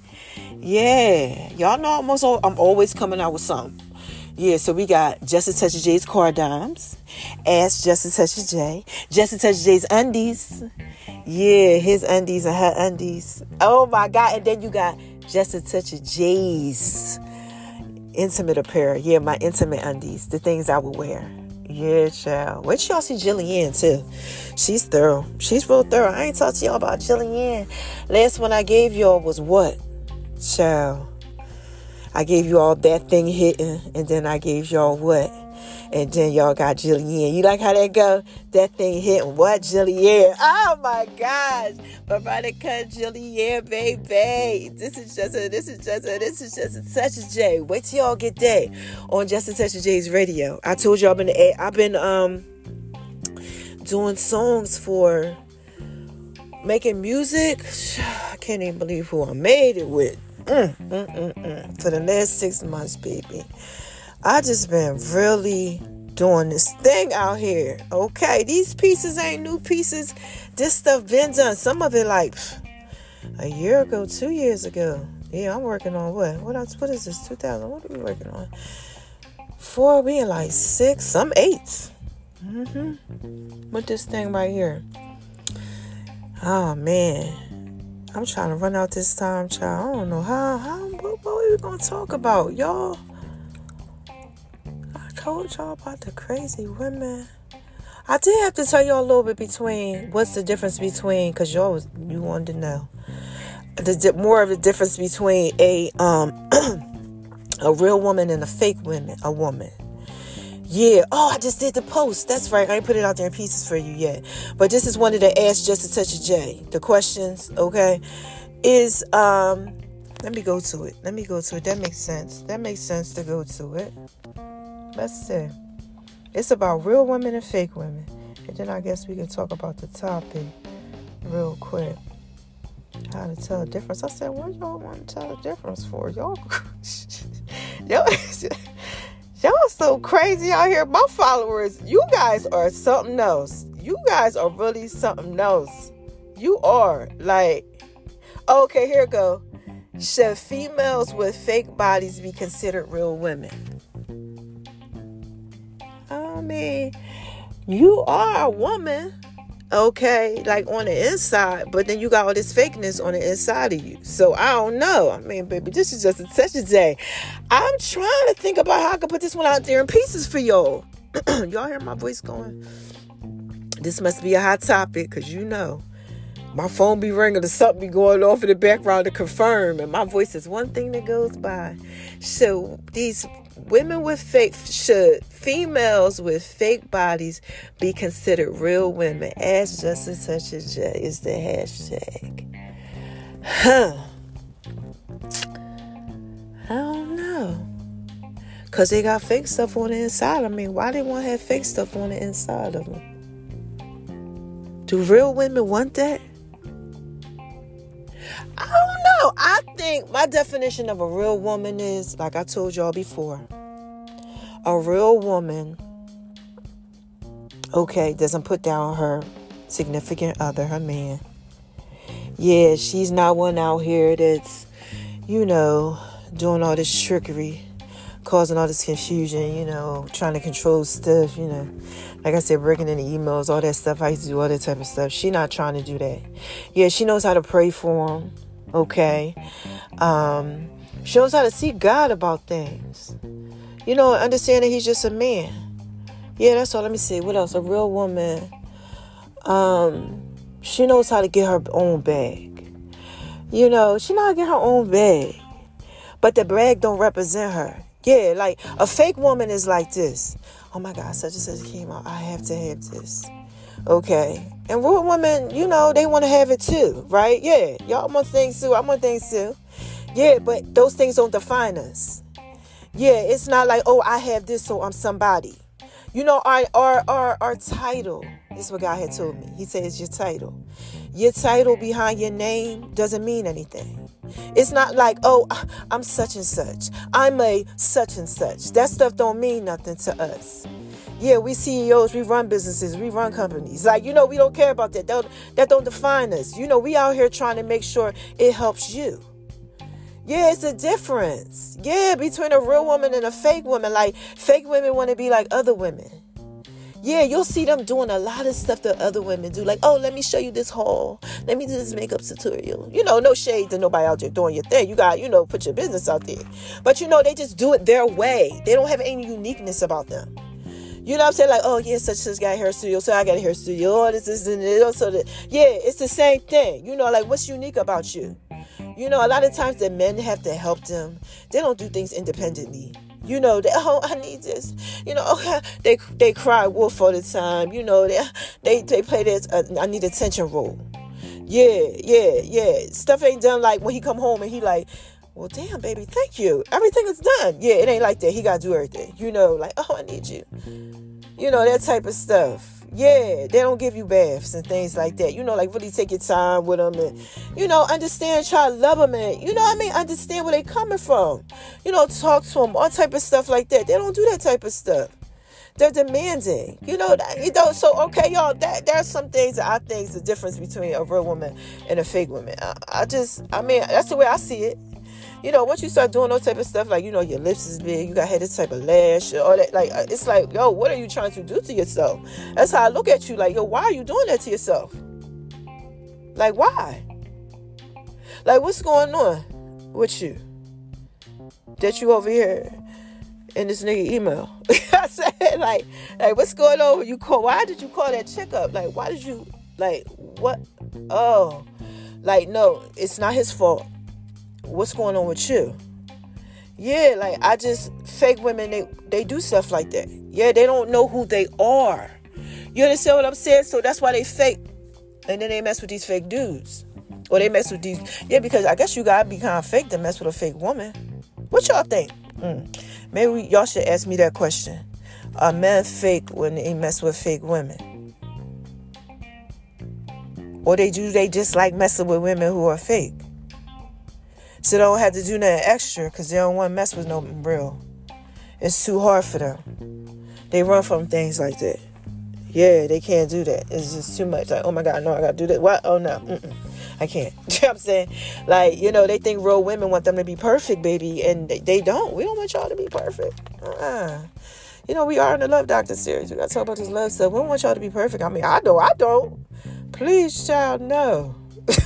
Yeah. Y'all know I'm, also, I'm always coming out with something. Yeah, so we got Just a Touch of J's car dimes. Ask Just a Touch of J. Just a Touch of J's undies. Yeah, his undies and her undies. Oh my God. And then you got Just a Touch of J's intimate apparel. Yeah, my intimate undies. The things I would wear. Yeah, child. Wait till y'all see Jillian too. She's thorough. She's real thorough. I ain't talked to y'all about Jillian. Last one I gave y'all was what? Child. I gave you all That Thing Hitting. And then I gave y'all what? And then y'all got Jillian. You like how that go? That Thing Hitting. What, Jillian? Oh my gosh. Veronica Jillian, baby. This is just a, this is just a, this is just a touch of J. Wait till y'all get that on Just a Touch of J's radio. I told you I've been, I've been, um, doing songs for, making music. I can't even believe who I made it with. Mm, mm, mm, mm. For the last six months, baby. I just been really doing this thing out here. Okay, these pieces ain't new pieces. This stuff been done. Some of it like a year ago, two years ago. Yeah, I'm working on what? What else? What is this? two thousand. What are we working on? Four, we in like six, some eights. Mm-hmm. With this thing right here. Oh, man. I'm trying to run out this time, child. I don't know how, how, what, what are we going to talk about, y'all? I told y'all about the crazy women. I did have to tell y'all a little bit between, what's the difference between, because y'all was, you wanted to know. The more of the difference between a, um, a real woman and a fake woman, a woman. Yeah. Oh, I just did the post. That's right. I ain't put it out there in pieces for you yet. But this is one of the Ask Just a Touch of J. The questions, okay, is, um, let me go to it. Let me go to it. That makes sense. That makes sense to go to it. Let's see. It's about real women and fake women. And then I guess we can talk about the topic real quick. How to tell a difference. I said, what y'all want to tell a difference for? Y'all, y'all, y'all so crazy out here. My followers, you guys are something else. You guys are really something else. You are. Like, okay, here we go. Should females with fake bodies be considered real women? I mean, you are a woman. Okay, like on the inside, but then you got all this fakeness on the inside of you. So I don't know. I mean, baby, this is just a touch of day. I'm trying to think about how I can put this one out there in pieces for y'all. Y'all hear my voice going? This must be a hot topic, because you know, my phone be ringing or something be going off in the background to confirm, and my voice is one thing that goes by. So these women with fake, should females with fake bodies be considered real women? Ask Just a Touch of J is the hashtag. Huh. I don't know. Because they got fake stuff on the inside. I mean, why they want to have fake stuff on the inside of them? Do real women want that? I don't know. I think my definition of a real woman is, like I told y'all before, a real woman, okay, doesn't put down her significant other, her man. Yeah, she's not one out here that's, you know, doing all this trickery, causing all this confusion, you know, trying to control stuff, you know. Like I said, breaking in the emails, all that stuff. I used to do all that type of stuff. She not trying to do that. Yeah, she knows how to pray for him. Okay. Um, she knows how to seek God about things. You know, understand that he's just a man. Yeah, that's all. Let me see. What else? A real woman. Um, she knows how to get her own bag. You know, she knows how to get her own bag. But the bag don't represent her. Yeah, like a fake woman is like this. Oh my God, such and such came out. I have to have this. Okay. And real women, you know, they want to have it too, right? Yeah. Y'all want things too. I want things too. Yeah, but those things don't define us. Yeah, it's not like, oh, I have this, so I'm somebody. You know, our our our, our title, this is what God had told me. He said it's your title. Your title behind your name doesn't mean anything. It's not like, oh, I'm such and such. I'm a such and such. That stuff don't mean nothing to us. Yeah, we C E Os, we run businesses, we run companies. Like, you know, we don't care about that. That, that don't define us. You know, we out here trying to make sure it helps you. Yeah, it's a difference. Yeah, between a real woman and a fake woman. Like, fake women want to be like other women. Yeah, you'll see them doing a lot of stuff that other women do. Like, oh, let me show you this haul. Let me do this makeup tutorial. You know, no shade to nobody out there doing your thing. You got, you know, put your business out there. But, you know, they just do it their way. They don't have any uniqueness about them. You know what I'm saying? Like, oh, yeah, such and such got a hair studio, so I got a hair studio. Oh, this is, and this. So that, yeah, it's the same thing. You know, like, what's unique about you? You know, a lot of times the men have to help them. They don't do things independently. You know, they, oh, I need this. You know, okay, they they cry wolf all the time. You know, they they, they play this, uh, I need attention role. Yeah, yeah, yeah. Stuff ain't done like when he come home and he like, well, damn, baby, thank you. Everything is done. Yeah, it ain't like that. He got to do everything. You know, like, oh, I need you. You know, that type of stuff. Yeah, they don't give you baths and things like that. You know, like really take your time with them and, you know, understand, try to love them and, you know what I mean? Understand where they coming from. You know, talk to them, all type of stuff like that. They don't do that type of stuff. They're demanding. You know, that, you know, so, okay, y'all, that there's some things that I think is the difference between a real woman and a fake woman. I, I just, I mean, that's the way I see it. You know, once you start doing those type of stuff, like, you know, your lips is big, you got had this type of lash, all that, like, it's like, yo, what are you trying to do to yourself? That's how I look at you, like, yo, why are you doing that to yourself? Like, why? Like, what's going on with you? That you over here in this nigga email? I said, like, like, what's going on when you call? Why did you call that chick up? Like, why did you, like, what? Oh, like, no, it's not his fault. What's going on with you? Yeah, like, I just, fake women, they, they do stuff like that. Yeah, they don't know who they are. You understand what I'm saying? So that's why they fake. And then they mess with these fake dudes. Or they mess with these, yeah, because I guess you gotta be kind of fake to mess with a fake woman. What y'all think? Mm. Maybe we, y'all should ask me that question. Are men fake when they mess with fake women? Or they do, they just like messing with women who are fake? So they don't have to do nothing extra because they don't want to mess with no real. It's too hard for them. They run from things like that. Yeah, they can't do that. It's just too much. Like, oh my God, no, I got to do that. What? Oh no, Mm-mm. I can't. You know what I'm saying? Like, you know, they think real women want them to be perfect, baby. And they, they don't. We don't want y'all to be perfect. Uh-uh. You know, we are in the Love Doctor series. We got to talk about this love stuff. We don't want y'all to be perfect. I mean, I know I don't. Please, child, no.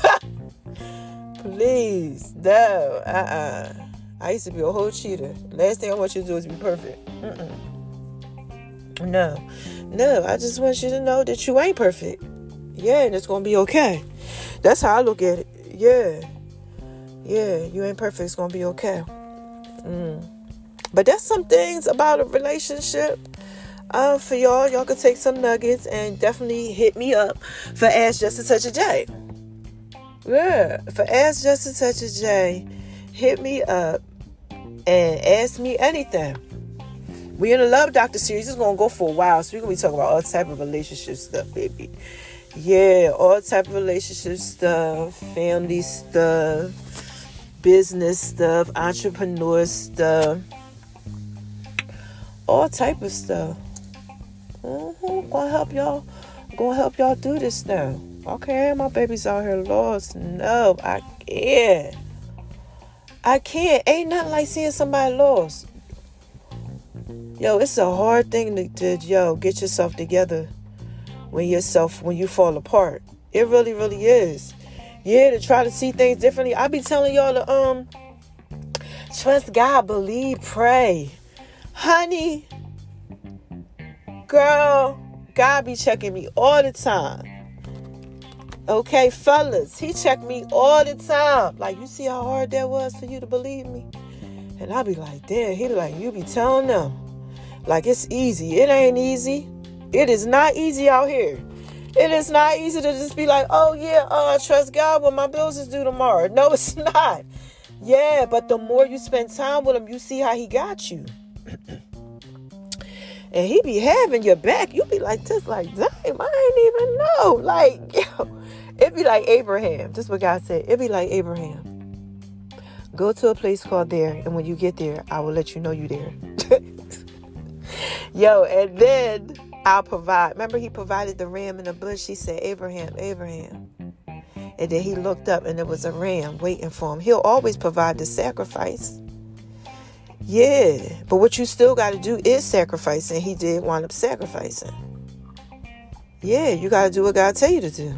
Please, no, uh-uh. I used to be a whole cheater. Last thing I want you to do is be perfect. Mm-mm. No, no, I just want you to know that you ain't perfect. Yeah, and it's going to be okay. That's how I look at it. Yeah, yeah, you ain't perfect. It's going to be okay. Mm. But that's some things about a relationship. Uh, for y'all, y'all could take some nuggets and definitely hit me up for Ask Just a Touch of J. Yeah, for Ask Just a Touch of J, hit me up and ask me anything. We in the Love Doctor series. It's going to go for a while, so we're going to be talking about all type of relationship stuff, baby. Yeah, all type of relationship stuff, family stuff, business stuff, entrepreneur stuff, all type of stuff. Mm-hmm. Gonna help y'all, gonna help y'all do this now. Okay, my baby's out here lost. No, I can't. I can't. Ain't nothing like seeing somebody lost. Yo, it's a hard thing to, to yo, get yourself together when yourself, when you fall apart. It really, really is. Yeah, to try to see things differently. I be telling y'all to, um, trust God, believe, pray. Honey, girl, God be checking me all the time. Okay, fellas, he checked me all the time. Like, you see how hard that was for you to believe me? And I be like, damn, he be like, you be telling them. Like, it's easy. It ain't easy. It is not easy out here. It is not easy to just be like, oh, yeah, uh, trust God when my bills is due tomorrow. No, it's not. Yeah, but the more you spend time with him, you see how he got you. And he be having your back. You be like this, like, damn, I ain't even know. Like, yo, it be like Abraham. This is what God said. It be like Abraham. Go to a place called there, and when you get there, I will let you know you there. Yo, and then I'll provide. Remember, he provided the ram in the bush. He said, Abraham, Abraham. And then he looked up, and there was a ram waiting for him. He'll always provide the sacrifice. Yeah, but what you still got to do is sacrifice, and he did wind up sacrificing. Yeah, you got to do what God tell you to do.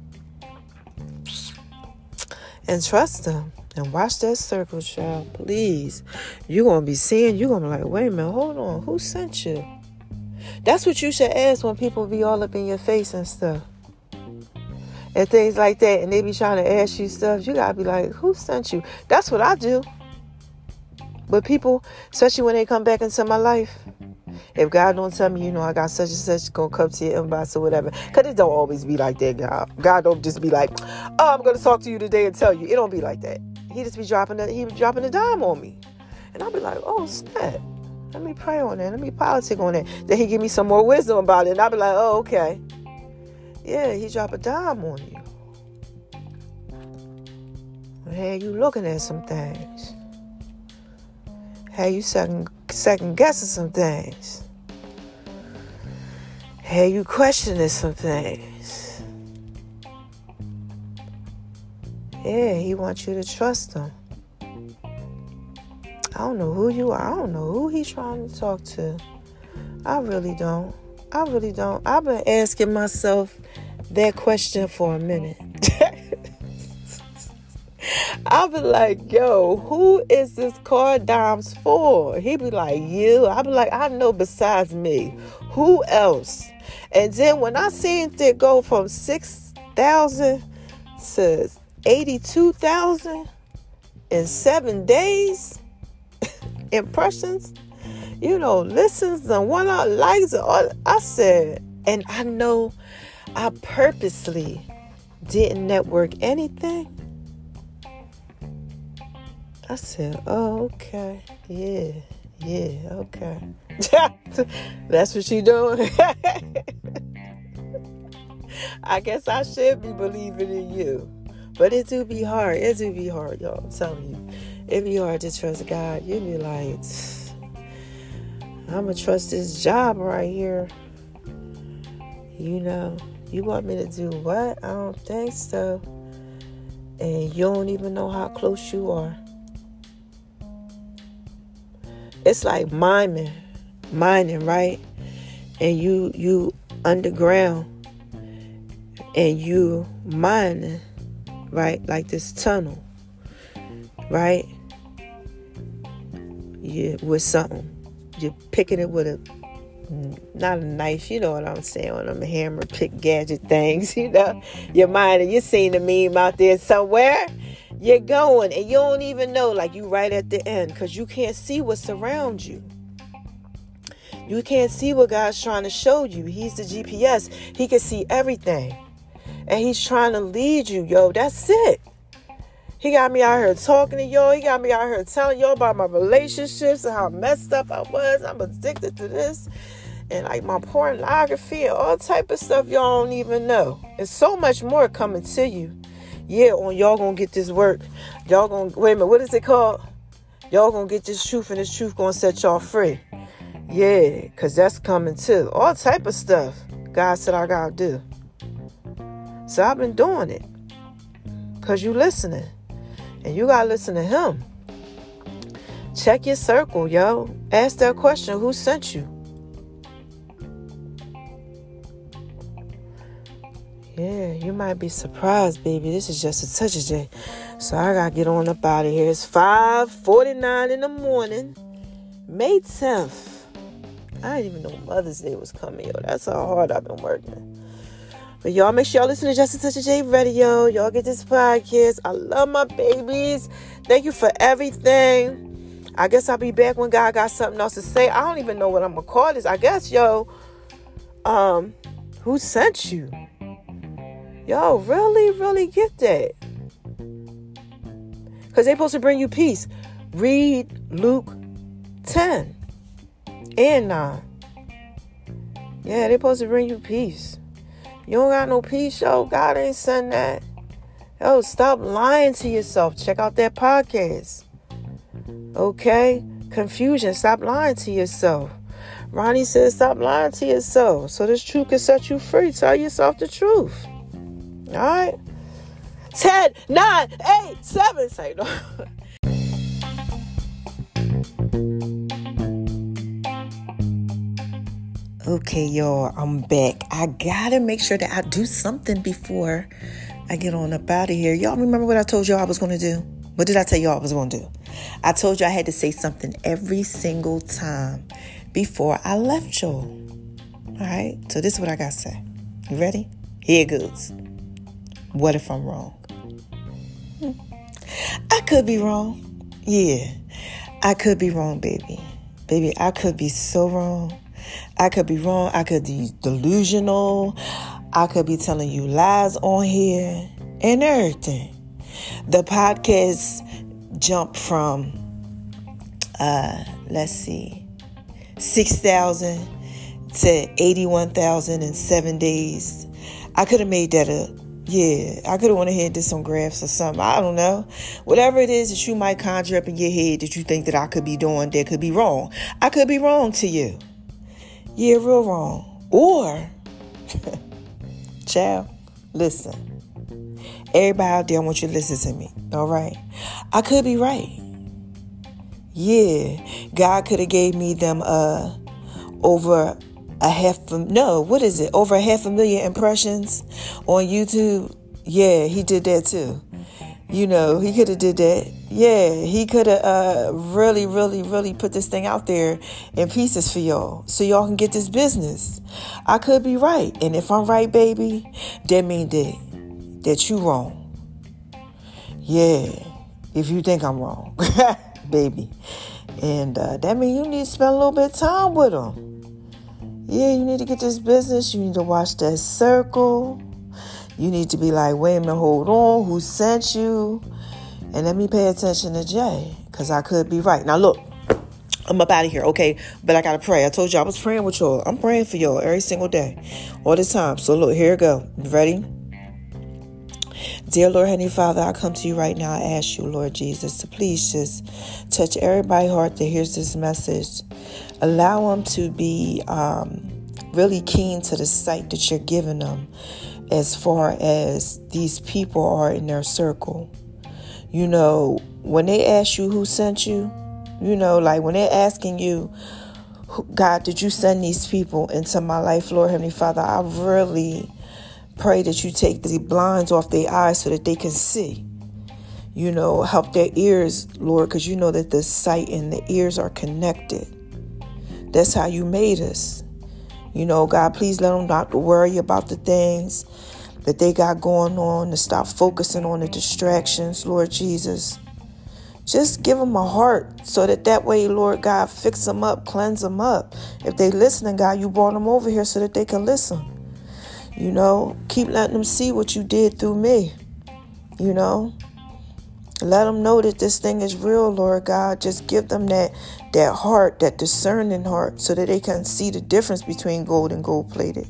And trust him. And watch that circle, child, please. You're going to be seeing, you're going to be like, wait a minute, hold on, who sent you? That's what you should ask when people be all up in your face and stuff. And things like that, and they be trying to ask you stuff, you got to be like, who sent you? That's what I do. But people, especially when they come back into my life, if God don't tell me, you know, I got such and such going to come to your inbox or whatever. Because it don't always be like that, God. God don't just be like, oh, I'm going to talk to you today and tell you. It don't be like that. He just be dropping the, he be dropping a dime on me. And I'll be like, oh, snap. Let me pray on that. Let me politic on that. Then he give me some more wisdom about it. And I'll be like, oh, okay. Yeah, he drop a dime on you. Hey, you looking at some things. Hey, you second, second guessing some things. Hey, you questioning some things. Yeah, he wants you to trust him. I don't know who you are. I don't know who he's trying to talk to. I really don't. I really don't. I've been asking myself that question for a minute. I'll be like, yo, who is this card dimes for? He be like, you. I'll be like, I know besides me. Who else? And then when I seen it go from six thousand to eighty-two thousand in seven days, impressions, you know, listens and one out likes, all, I said, and I know I purposely didn't network anything. I said, oh, okay. Yeah, yeah, okay. That's what she doing. I guess I should be believing in you. But it do be hard. It do be hard, y'all. I'm telling you. It be hard to trust God. You be like, I'm going to trust this job right here. You know, you want me to do what? I don't think so. And you don't even know how close you are. It's like mining, mining, right? And you you underground, and you mining, right? Like this tunnel, right? You with something. You're picking it with a, not a knife, you know what I'm saying, on them hammer pick gadget things, you know. You're mining. You seen the meme out there somewhere. You're going and you don't even know, like you right at the end, because you can't see what's around you. You can't see what God's trying to show you. He's the G P S. He can see everything. And he's trying to lead you, yo. That's it. He got me out here talking to y'all. He got me out here telling y'all about my relationships and how messed up I was. I'm addicted to this. And like my pornography and all type of stuff y'all don't even know. And so much more coming to you. Yeah, on y'all gonna get this work. Y'all gonna, wait a minute, what is it called? Y'all gonna get this truth, and this truth gonna set y'all free. Yeah, because that's coming too. All type of stuff God said I gotta do. So I've been doing it. Because you listening. And you gotta listen to him. Check your circle, yo. Ask that question, who sent you? Yeah, you might be surprised, baby. This is just a touch of J. So I gotta get on up out of here. It's five forty-nine in the morning. May tenth. I didn't even know Mother's Day was coming, yo. That's how hard I've been working. But y'all make sure y'all listen to Just a Touch of J Radio. Y'all get this podcast. I love my babies. Thank you for everything. I guess I'll be back when God got something else to say. I don't even know what I'm gonna call this. I guess, yo, um, who sent you? Yo, really, really get that. Because they're supposed to bring you peace. Read Luke ten and nine. Yeah, they're supposed to bring you peace. You don't got no peace, yo. God ain't send that. Yo, stop lying to yourself. Check out that podcast. Okay? Confusion. Stop lying to yourself. Ronnie says stop lying to yourself. So this truth can set you free. Tell yourself the truth. All right? ten, nine, eight, seven. Say no. Okay, y'all, I'm back. I gotta make sure that I do something before I get on up out of here. Y'all remember what I told y'all I was going to do? What did I tell y'all I was going to do? I told you I had to say something every single time before I left y'all. All right? So this is what I got to say. You ready? Here it goes. What if I'm wrong? Hmm. I could be wrong. Yeah, I could be wrong, baby. Baby, I could be so wrong. I could be wrong. I could be delusional. I could be telling you lies on here and everything. The podcast jumped from, uh, let's see, six thousand to eighty-one thousand in seven days. I could have made that up. Yeah, I could have went ahead and did some graphs or something. I don't know. Whatever it is that you might conjure up in your head that you think that I could be doing, that could be wrong. I could be wrong to you. Yeah, real wrong. Or, child, listen. Everybody out there, I want you to listen to me. All right? I could be right. Yeah, God could have gave me them uh over a half, a, no, what is it? Over a half a million impressions on YouTube. Yeah, he did that too. You know, he could have did that. Yeah, he could have uh, really, really, really put this thing out there in pieces for y'all so y'all can get this business. I could be right. And if I'm right, baby, that means that, that you wrong. Yeah, if you think I'm wrong, baby. And uh, that means you need to spend a little bit of time with them. Yeah, you need to get this business. You need to watch that circle. You need to be like, wait a minute, hold on. Who sent you? And let me pay attention to Jay, because I could be right. Now, look, I'm up out of here, okay? But I got to pray. I told you I was praying with y'all. I'm praying for y'all every single day, all the time. So, look, here we go. You ready? Dear Lord, Heavenly Father, I come to you right now. I ask you, Lord Jesus, to please just touch everybody's heart that hears this message. Allow them to be um, really keen to the sight that you're giving them as far as these people are in their circle. You know, when they ask you who sent you, you know, like when they're asking you, God, did you send these people into my life, Lord, Heavenly Father, I really pray that you take the blinds off their eyes so that they can see. You know, help their ears, Lord, because you know that the sight and the ears are connected. That's how you made us. You know, God, please let them not to worry about the things that they got going on, to stop focusing on the distractions, Lord Jesus. Just give them a heart so that that way, Lord God, fix them up, cleanse them up. If they listening, God, you brought them over here so that they can listen. You know, keep letting them see what you did through me. You know, let them know that this thing is real, Lord God. Just give them that that heart, that discerning heart, so that they can see the difference between gold and gold plated.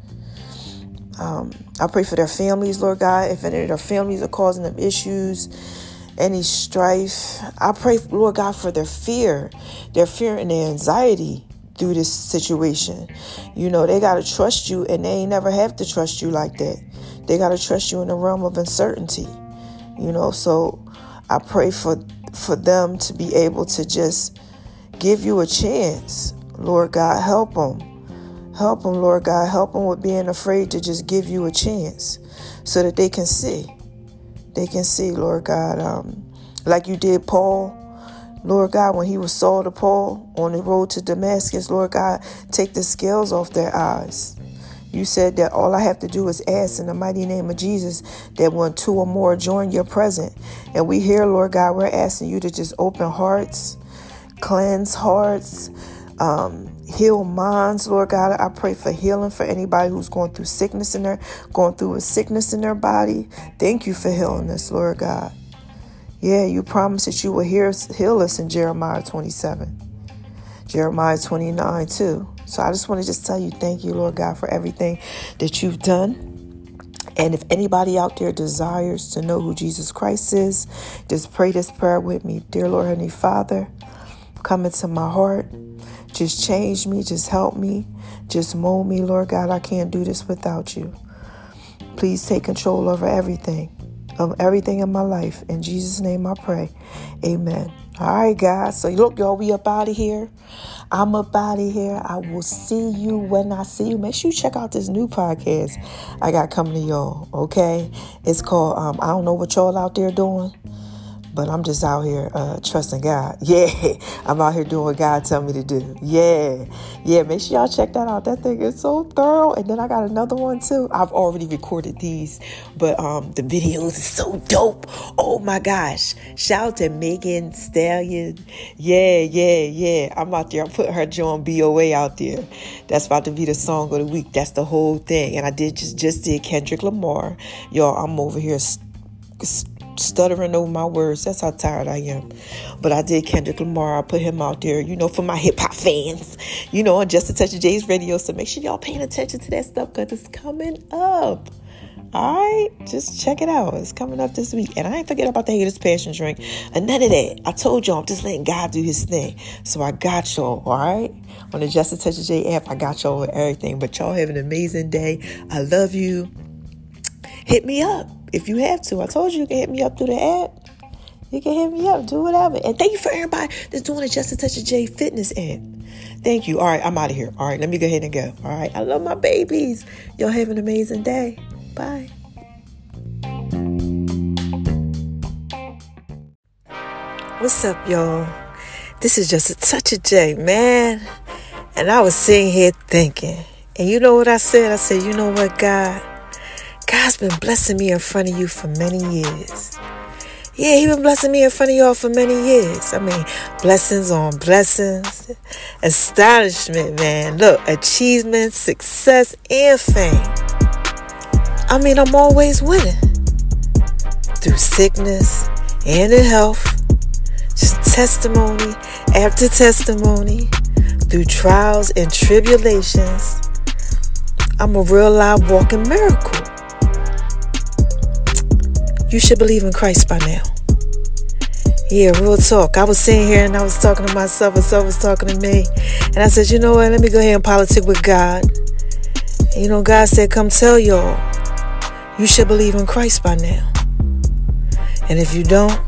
Um, I pray for their families, Lord God. If any of their families are causing them issues, any strife, I pray, Lord God, for their fear, their fear and their anxiety through this situation. You know, they got to trust you, and they ain't never have to trust you like that. They got to trust you in the realm of uncertainty. You know, so I pray for for them to be able to just give you a chance. Lord God, help them. Help them, Lord God. Help them with being afraid to just give you a chance so that they can see. They can see, Lord God, um, like you did Paul. Lord God, when he was Saul to Paul on the road to Damascus, Lord God, take the scales off their eyes. You said that all I have to do is ask in the mighty name of Jesus, that when two or more join your presence. And we here, Lord God, we're asking you to just open hearts, cleanse hearts, um, heal minds, Lord God. I pray for healing for anybody who's going through sickness in their, going through a sickness in their body. Thank you for healing us, Lord God. Yeah, you promised that you will hear us, heal us in Jeremiah twenty-seven. Jeremiah twenty-nine too. So I just want to just tell you, thank you, Lord God, for everything that you've done. And if anybody out there desires to know who Jesus Christ is, just pray this prayer with me. Dear Lord, Heavenly Father, come into my heart. Just change me. Just help me. Just mold me, Lord God. I can't do this without you. Please take control over everything, of everything in my life. In Jesus' name I pray. Amen. All right, guys. So look, y'all, we up out of here. I'm up out of here. I will see you when I see you. Make sure you check out this new podcast I got coming to y'all, okay? It's called, um, I don't know what y'all out there doing, but I'm just out here uh, trusting God. Yeah, I'm out here doing what God tell me to do. Yeah, yeah, make sure y'all check that out. That thing is so thorough. And then I got another one too. I've already recorded these, but um, the videos is so dope. Oh my gosh. Shout out to Megan Stallion. Yeah, yeah, yeah. I'm out there. I'm putting her John B O A out there. That's about to be the song of the week. That's the whole thing. And I did just, just did Kendrick Lamar. Y'all, I'm over here st- st- stuttering over my words. That's how tired I am. But I did Kendrick Lamar. I put him out there, you know, for my hip-hop fans, you know, on Just a Touch of J's radio. So make sure y'all paying attention to that stuff because it's coming up. All right, just check it out. It's coming up this week. And I ain't forget about the Haters Passion Drink and none of that. I told y'all I'm just letting God do his thing. So I got y'all, all right? On the Just a Touch of J app, I got y'all with everything. But y'all have an amazing day. I love you. Hit me up if you have to. I told you you can hit me up through the app. You can hit me up, do whatever. And thank you for everybody that's doing the Just a Touch of J fitness app. Thank you. All right, I'm out of here. All right, let me go ahead and go. All right, I love my babies. Y'all have an amazing day. Bye. What's up, y'all? This is Just a Touch of J, man. And I was sitting here thinking, and you know what I said? I said, you know what, God? God's been blessing me in front of you for many years. Yeah, he been blessing me in front of y'all for many years. I mean, blessings on blessings. Astonishment, man. Look, achievement, success, and fame. I mean, I'm always winning. Through sickness and in health. Just testimony after testimony. Through trials and tribulations. I'm a real live walking miracle. You should believe in Christ by now. Yeah, real talk. I was sitting here and I was talking to myself and someone was talking to me. And I said, you know what? Let me go ahead and politic with God. And you know, God said, come tell y'all. You should believe in Christ by now. And if you don't,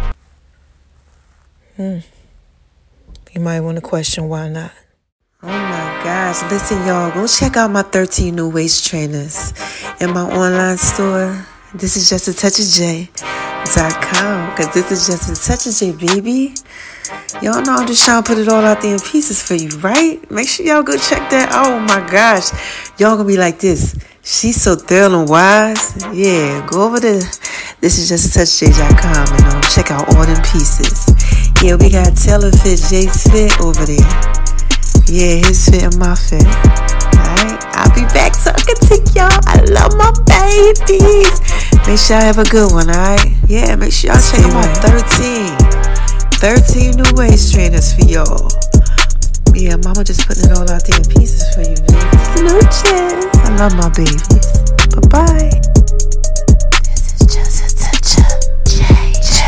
hmm, you might want to question why not. Oh my gosh. Listen, y'all, go check out my thirteen New Waist Trainers in my online store. This is Just a Touch of J dot com because this is Just a Touch of J, baby. Y'all know I'm just trying to put it all out there in pieces for you, right? Make sure y'all go check that. Oh my gosh. Y'all gonna be like this. She's so thorough and wise. Yeah, go over to This is Just a Touch J dot com and um, check out all them pieces. Yeah, we got Taylor Fit, Jay's Fit over there. Yeah, his fit and my fit. Alright, I'll be back talking to y'all. I love my babies. Make sure y'all have a good one, alright? Yeah, make sure y'all check them out. thirteen. thirteen New Waist Trainers for y'all. Yeah, mama just putting it all out there in pieces for you, baby. Smooches. I love my babies. Bye-bye. This is Just a Touch of J. J.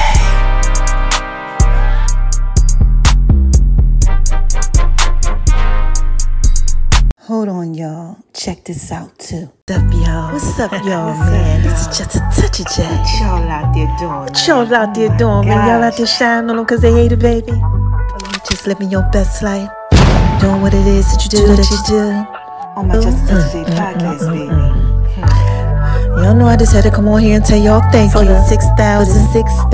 Hold on, y'all. Check this out, too. What's up, y'all? What's up, y'all, What's man? Up, y'all? This is Just a Touch of J. What y'all out there doing? What y'all out there doing, man? Y'all out there shining on them because they hate it, baby? Just living your best life. Doing what it is that you do, that you do. On my Just a Touch of J podcast, baby. Y'all know I just had to come on here and tell y'all thank you. For the six thousand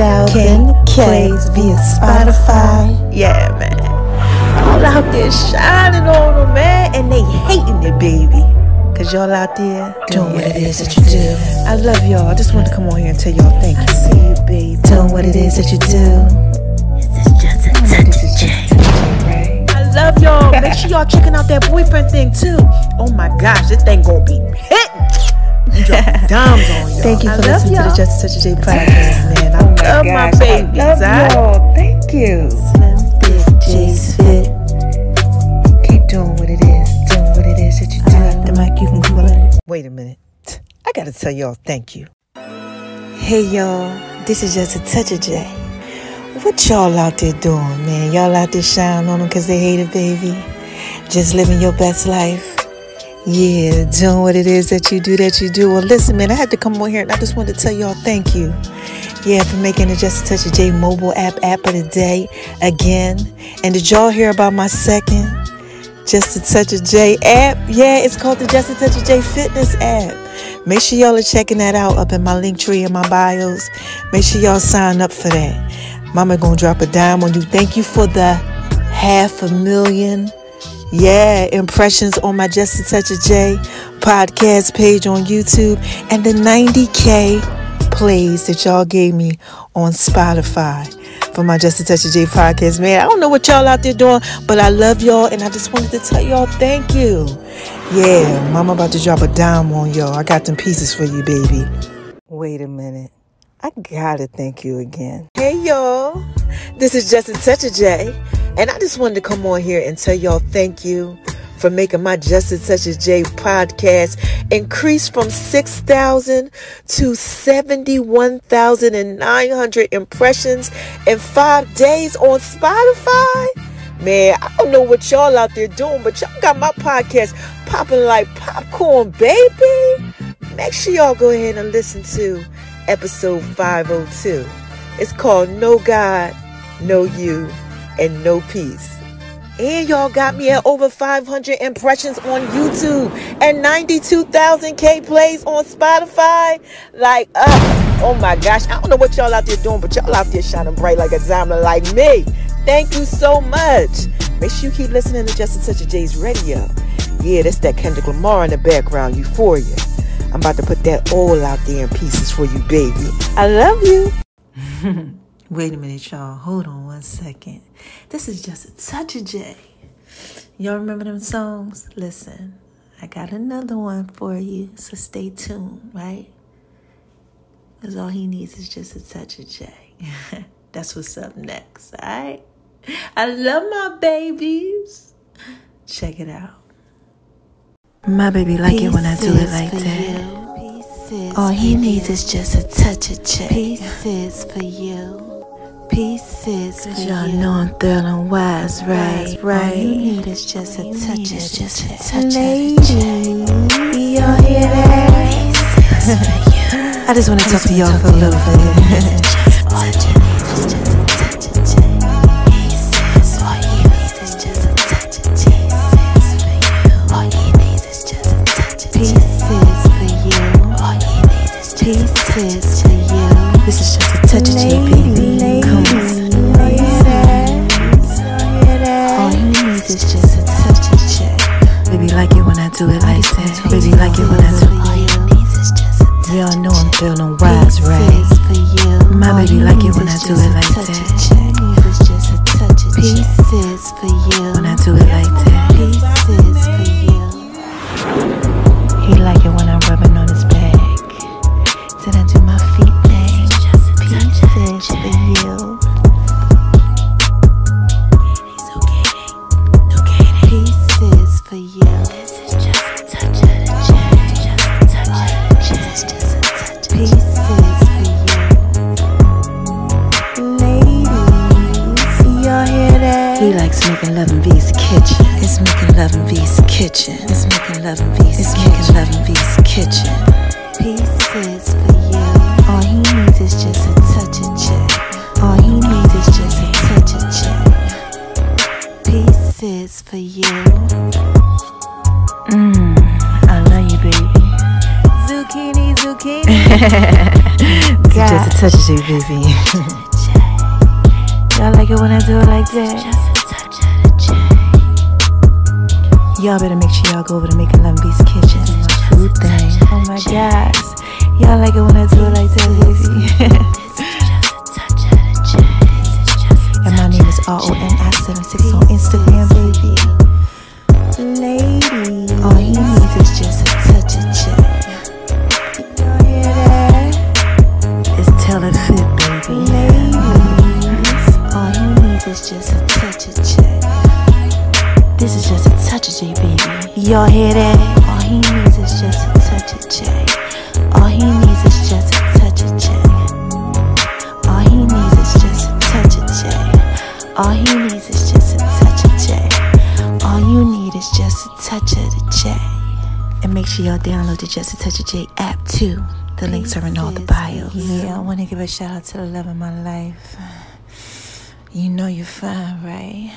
plays via Spotify. Yeah, man. Y'all out there shining on them, man. And they hating it, baby. Because y'all out there doing what it is that you do. I love y'all. I just want to come on here and tell y'all thank you. I see you, baby. Doing what it is that you do. This is Just a Touch of J. I love y'all. Make sure y'all checking out that boyfriend thing too. Oh my gosh, this thing gonna be hitting. Dropping dimes on y'all. Thank you for listening to the Just a Touch of J podcast, man. I oh my love gosh, my babies. I love right? y'all. Thank you. Slim Fit, Jay's Fit. Keep doing what it is. Doing what it is that you do. I like the mic. You can call it. Wait a minute. I gotta tell y'all thank you. Hey y'all, this is Just a Touch of J. What y'all out there doing, man? Y'all out there shining on them because they hate it, baby? Just living your best life? Yeah, doing what it is that you do, that you do. Well, listen, man, I had to come on here and I just wanted to tell y'all thank you. Yeah, for making the Just a Touch of J mobile app app of the day again. And did y'all hear about my second Just a Touch of J app? Yeah, it's called the Just a Touch of J fitness app. Make sure y'all are checking that out up in my link tree in my bios. Make sure y'all sign up for that. Mama gonna drop a dime on you. Thank you for the half a million, yeah, impressions on my Just a Touch of J podcast page on YouTube and the ninety K plays that y'all gave me on Spotify for my Just a Touch of J podcast, man. I don't know what y'all out there doing, but I love y'all and I just wanted to tell y'all thank you. Yeah, mama about to drop a dime on y'all. I got them pieces for you, baby. Wait a minute. I gotta thank you again. Hey y'all, this is Just a Touch of J, and I just wanted to come on here and tell y'all thank you for making my Just a Touch of J podcast increase from six thousand to seventy-one thousand nine hundred impressions in five days on Spotify. Man, I don't know what y'all out there doing, but y'all got my podcast popping like popcorn, baby. Make sure y'all go ahead and listen to episode five oh two. It's called No God, No You, and No Peace. And y'all got me at over five hundred impressions on YouTube and ninety-two thousand K plays on Spotify. Like, uh, oh my gosh. I don't know what y'all out there doing, but y'all out there shining bright like a diamond like me. Thank you so much. Make sure you keep listening to Just a Touch of J's radio. Yeah, that's that Kendrick Lamar in the background, Euphoria. I'm about to put that all out there in pieces for you, baby. I love you. Wait a minute, y'all. Hold on one second. This is Just a Touch of J. Y'all remember them songs? Listen, I got another one for you, so stay tuned, right? Because all he needs is just a touch of J. That's what's up next, all right? I love my babies. Check it out. My baby like Pieces it when I do it like that. All he needs you. Is just a touch of J. Pieces for you. Pieces for you. Y'all know I'm thrilling wise, right? Right. All you need is just a touch of J. Just a touch of J. Y'all hear that? I just want to talk to y'all for a little bit. All you need is just a touch of J. All you need is just a touch of J. All you need is just a touch of J. Pieces for you. All you need is pieces for you. This is just a touch of J, baby. Come on. All you need is just a touch of J. Baby, like it when I do it like that. Baby, like it when I do it. All you need is just a touch of J. Y'all know I'm feeling wise, right? My baby like it when I do it like that. Pieces for you. When I do it like that. Pieces for you. He like it when I'm rubbing on his back. Then I do my feet thing. Pieces for you. Pieces for you. This is just a touch of the J. Just a touch of the J. This is just a touch of pieces for you. Ladies, y'all hear that? He likes making love in V's kitchen. It's making love in V's kitchen. It's making love in V's It's making love in V's kitchen. Pieces for you. All he needs is just a touch of J. All he needs is just a touch of J. Pieces for you. Mmm, I love you, baby. Zucchini, zucchini. Just a touch of J, baby. Y'all like it when I do it like that? Y'all better make sure y'all go over to Making Love in V's kitchen. My food thing. Oh my gosh. Y'all like it when I do it like that, baby. And my name is R O N I seventy-six on Instagram, baby. Lady, all he needs is just a touch of J. Y'all hear that? It's tell it fit, baby. Ladies, all he needs is just a touch of J. This is just a touch of J, baby. Y'all hear that? All he needs is just a touch of J. All he needs is just a touch of J. All he needs is just a touch of J. All he needs is just a touch of J. All you need is just a touch of the J. And make sure y'all download the Just a Touch of J app too. The links are in all the bios. Yeah, I want to give a shout out to the love of my life. You know you're fine, right?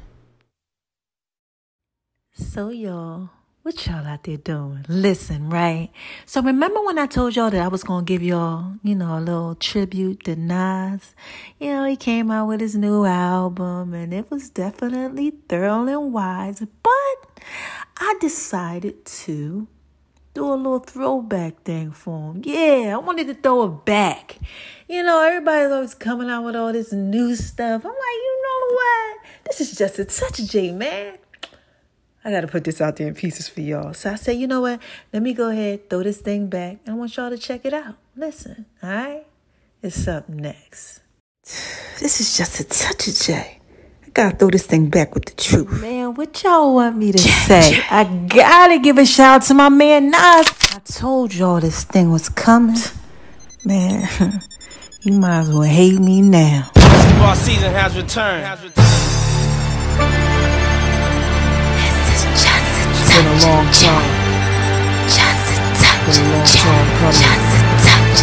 So y'all, what y'all out there doing? Listen, right? So remember when I told y'all that I was going to give y'all, you know, a little tribute to Nas? You know, he came out with his new album and it was definitely thorough and wise. But I decided to do a little throwback thing for him. Yeah, I wanted to throw it back. You know, everybody's always coming out with all this new stuff. I'm like, you know what? This is just a touch of J, man. I got to put this out there in pieces for y'all. So I said, you know what? Let me go ahead, throw this thing back. And I want y'all to check it out. Listen, all right? is up next. This is just a touch of J. I gotta throw this thing back with the truth. Man, what y'all want me to say? I gotta give a shout out to my man Nas. I told y'all this thing was coming. Man, you might as well hate me now. Basketball season has returned. Has returned. This is just a touch. It's been a long time. Just a touch. Been a long time coming. Just a touch.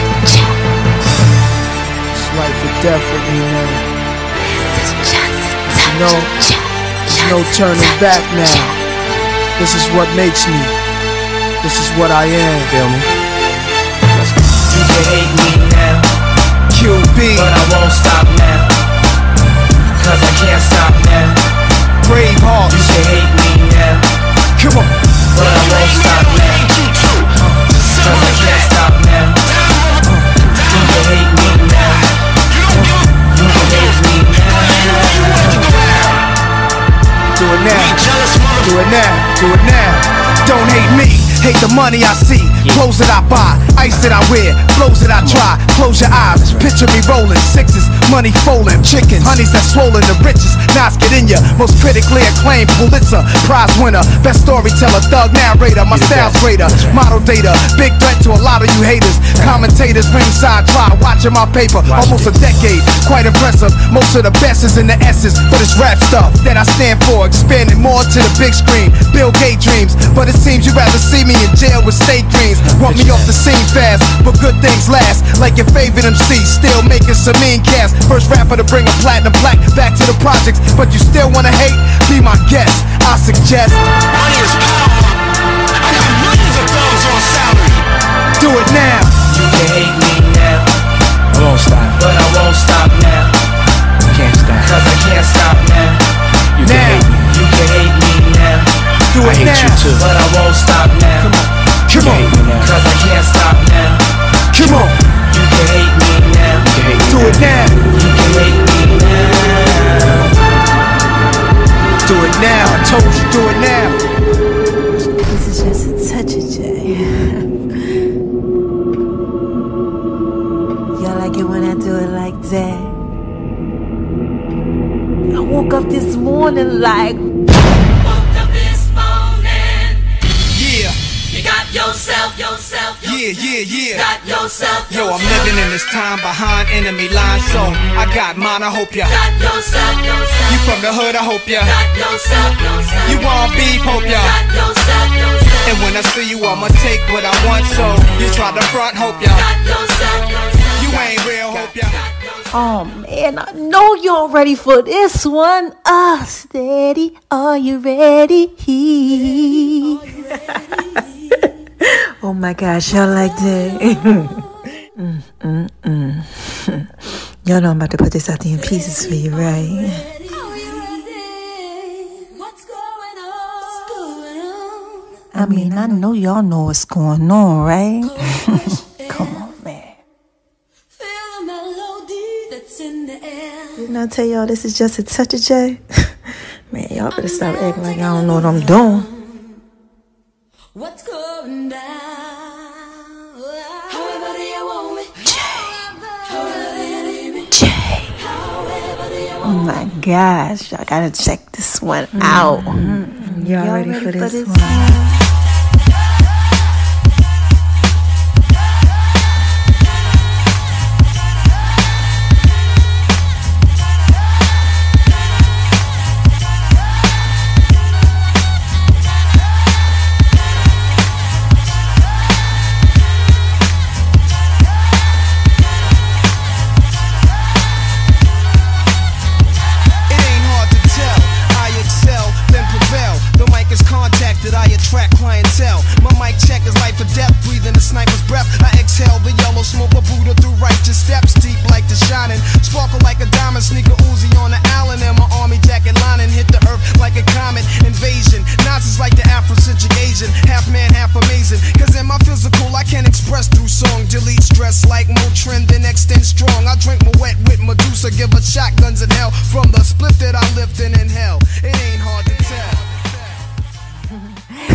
It's life or death with me now. This is just a touch. No, there's no turning back now. This is what makes me. This is what I am. Feel me? You can hate me now, Q B, but I won't stop now, cause I can't stop now. Brave hearts. You can hate me now, come on, but I won't stop now, cause I can't stop now. You can hate me now, you can hate me now. Do it now, do it now, do it now. Don't hate me, hate the money I see, clothes that I buy, ice that I wear, flows that I try. Close your eyes, picture me rolling sixes, money folding, chickens, honeys that swollen the richest. Nas get in ya, most critically acclaimed Pulitzer Prize winner, best storyteller, thug narrator. My style's greater, model data, big threat to a lot of you haters. Commentators ringside try watching my paper, almost a decade, quite impressive. Most of the best is in the essence for this rap stuff that I stand for, expanding more to the big screen. Bill Gates dreams, but it seems you'd rather see me in jail with state dreams. Want me off the scene fast, but good things last. Like your favorite M C, still making some mean cast. First rapper to bring a platinum plaque back to the projects, but you still wanna hate? Be my guest, I suggest. Money is power. I got millions of dollars on salary. Do it now. You can hate me now, I won't stop, but I won't stop now, can't stop. cause I can't stop now. You can hate me, You can hate me now, do I it hate now. you too, but I won't stop now. Come on, You can hate me now, cause I can't stop now. come on, You can hate me now, do it now. you can hate me now. Do it now. I told you, do it now. This is just a touch of J. Y'all like it when I do it like that? I woke up this morning like, Woke up this morning, Yeah, you got yourself, yourself, yeah, yeah, yeah. got yourself, Yo, I'm yourself, living in this time behind enemy lines, so I got mine, I hope ya. got yourself, yourself, You from the hood, I hope ya. got yourself, yourself, You want beef, hope ya. got yourself, yourself, And when I see you, I'ma take what I want, so you try to front, hope ya. got yourself, yourself, You ain't real, hope ya. oh man, I know y'all ready for this one. Ah, steady, are you ready? Oh my gosh, y'all like that? mm, mm, mm. Y'all know I'm about to put this out there in pieces for you, right? I mean, I know y'all know what's going on, right? Come on, man. Didn't I tell y'all this is just a touch of J? Man, y'all better stop acting like I don't know what I'm doing. What's going down? However do you want me? However do you need me? J. However do you want Oh my gosh, y'all gotta check this one out. Mm-hmm. Y'all, ready, ready for this, for this one? one? It ain't hard to tell. I excel, then prevail. The mic is contacted, I attract clientele. My mic check is life or death, breathing a sniper's breath. I exhale the yellow smoke of Buddha through righteous steps, deep like the shining, sparkle like a diamond, sneaker Uzi on the island, and my army jacket lining hit the earth like a comet invasion. Nas is like the Afrocentric Asian, half man, half amazing. Cause in my physical, I can express through song, delete stress like Motrin, then extend strong. I drink my wet with Medusa, give her shotguns in hell from the split that I lived in in hell. It ain't hard to tell.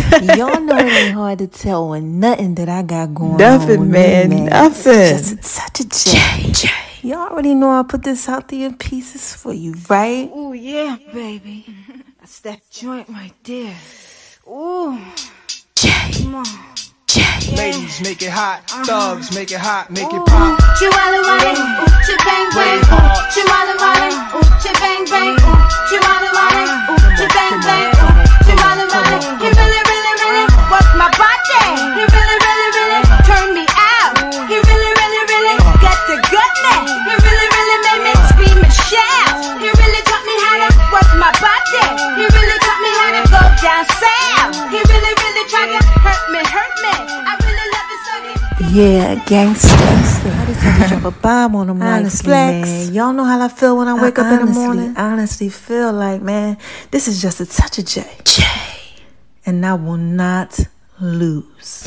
Y'all know it ain't hard to tell when nothing that I got going Nothing, on. With man, me, man. nothing. Just such a J. J. Y'all already know I put this out there in pieces for you, right? Ooh, yeah, baby. That's that joint right there. Ooh. J. Come on. J. Ladies, make it hot. Thugs, make it hot. Make it pop. Chihuahua wale, ooh, chi bang bang, ooh, chihuahua wale, ooh, chi bang bang, ooh, chihuahua wale, ooh, chi bang bang, ooh, chihuahua wale. He really, really, really worked my body. He really, really, really turned me out. He really, really, really got the goodness. He really, really made me scream and shout. He really taught me how to work my body. He really taught me how to go down south. He really, really tried to hurt me, hurt me. I really love it so he Yeah, gangsta. I just had to drop a bomb on them like Honestly, flex. man, y'all know how I feel when I wake I up in the honestly, morning. honestly feel like, man, this is just a touch of J. J. And I will not lose.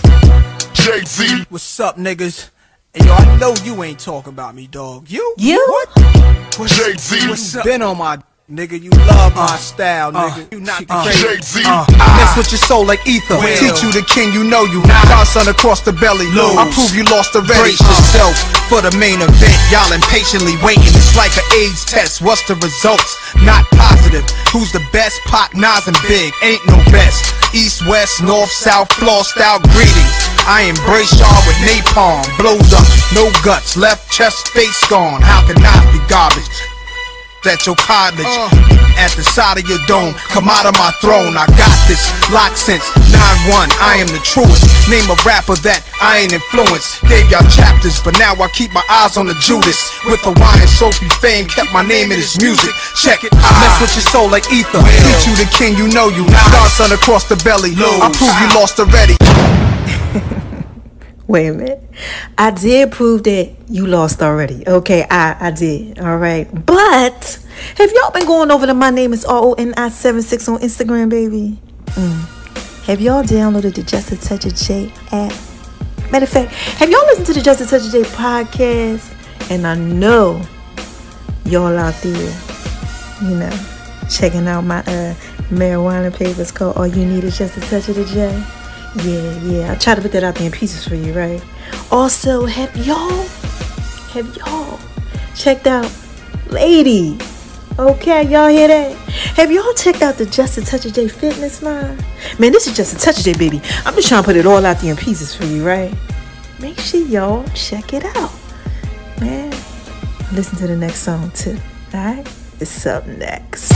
Jay-Z. What's up, niggas? Hey, yo, I know you ain't talking about me, dog. You? You? What? Jay-Z. What's up? Been on my nigga, you love my style, nigga. You not the crazy. Jay-Z. Uh, I mess with your soul like ether. Will. Teach you the king, you know you. Godson across the belly. Lose. I prove you lost already. Brace yourself for the main event. Y'all impatiently waiting. It's like an AIDS test. What's the results? Not positive. Who's the best? Pac, Nas, and Big. Ain't no best. East, west, north, south, floor style greetings. I embrace y'all with napalm. Blows up, no guts. Left chest, face gone. How can I be garbage? At your cottage, uh. at the side of your dome, come out of my throne. I got this locked since nine one. I am the truest. Name a rapper that I ain't influenced. Gave y'all chapters, but now I keep my eyes on the Judas. With the wine and Sophie fame, kept my name in his music. Check it, I mess with your soul like ether. Will. Teach you the king, you know you. Godson across the belly. Lose. I prove you lost already. Wait a minute. I did prove that you lost already. Okay, I, I did. All right. But have y'all been going over to My Name is R O N I seventy-six on Instagram, baby? Mm. Have y'all downloaded the Just a Touch of J app? Matter of fact, have y'all listened to the Just a Touch of J podcast? And I know y'all out there, you know, checking out my uh, marijuana papers called All You Need Is Just a Touch of the J. Yeah, yeah. I try to put that out there in pieces for you, right? Also, have y'all, have y'all checked out Lady? Okay, y'all hear that? Have y'all checked out the Just a Touch of J fitness line? Man, this is Just a Touch of J, baby. I'm just trying to put it all out there in pieces for you, right? Make sure y'all check it out, man. Listen to the next song too, alright? It's up next.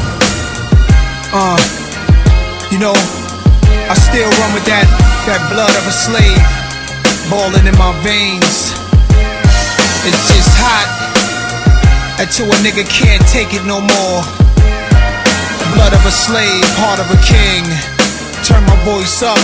Uh, you know, I still run with that, that blood of a slave balling in my veins. It's just hot until a nigga can't take it no more. Blood of a slave, heart of a king. Turn my voice up.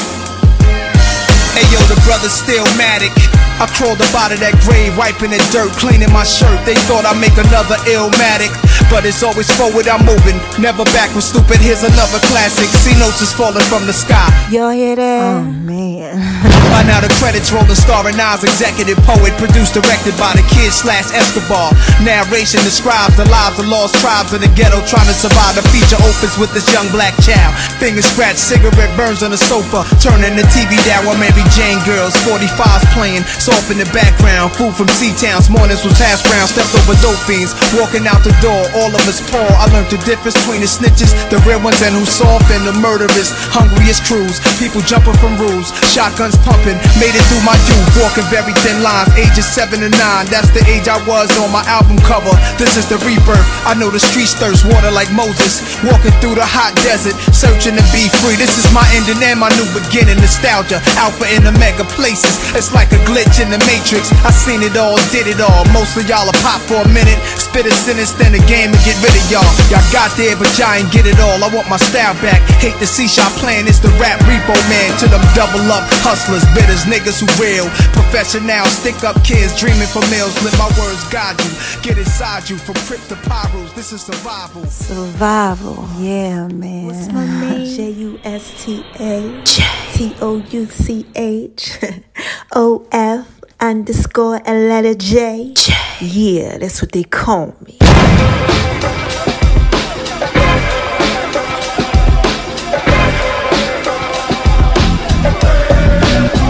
Hey yo, the brother's still Matic. I crawled up out of that grave, wiping the dirt, cleaning my shirt. They thought I'd make another Illmatic, but it's always forward I'm moving, never backward, stupid. Here's another classic. See notes is falling from the sky. Y'all hear that? Oh man. By now the credits roll, the star and Nas, executive poet, produced, directed by the kid slash Escobar. Narration describes the lives of lost tribes in the ghetto trying to survive. The feature opens with this young black child. Finger scratch, cigarette burns on the sofa, turning the T V down while Mary Jane girls, forty-fives playing soft in the background. Food from C-Towns, mornings was hash brown. Stepped over dope fiends, walking out the door, all of us poor. I learned the difference between the snitches, the real ones, and who's soft, and the murderers. Hungriest crews, people jumping from rules, shotguns pumping. Made it through my youth, walking very thin lines, ages seven and nine. That's the age I was on my album cover. This is the rebirth. I know the streets thirst water like Moses, walking through the hot desert, searching to be free. This is my ending and my new beginning. Nostalgia, alpha in the mega places. It's like a glitch in the Matrix. I seen it all, did it all. Most of y'all are pop for a minute, spit a sentence, then a game and get rid of y'all. Y'all got there, but y'all ain't get it all. I want my style back. Hate to see y'all playing. It's the rap repo man. To them double up hustlers, bitters, niggas who real professional, stick up kids dreaming for meals. Let my words guide you, get inside you. From crypt to pyros, this is survival. Survival, yeah, man. What's my name? J U S T A T O U C H O F underscore a letter J. J. Yeah, that's what they call me.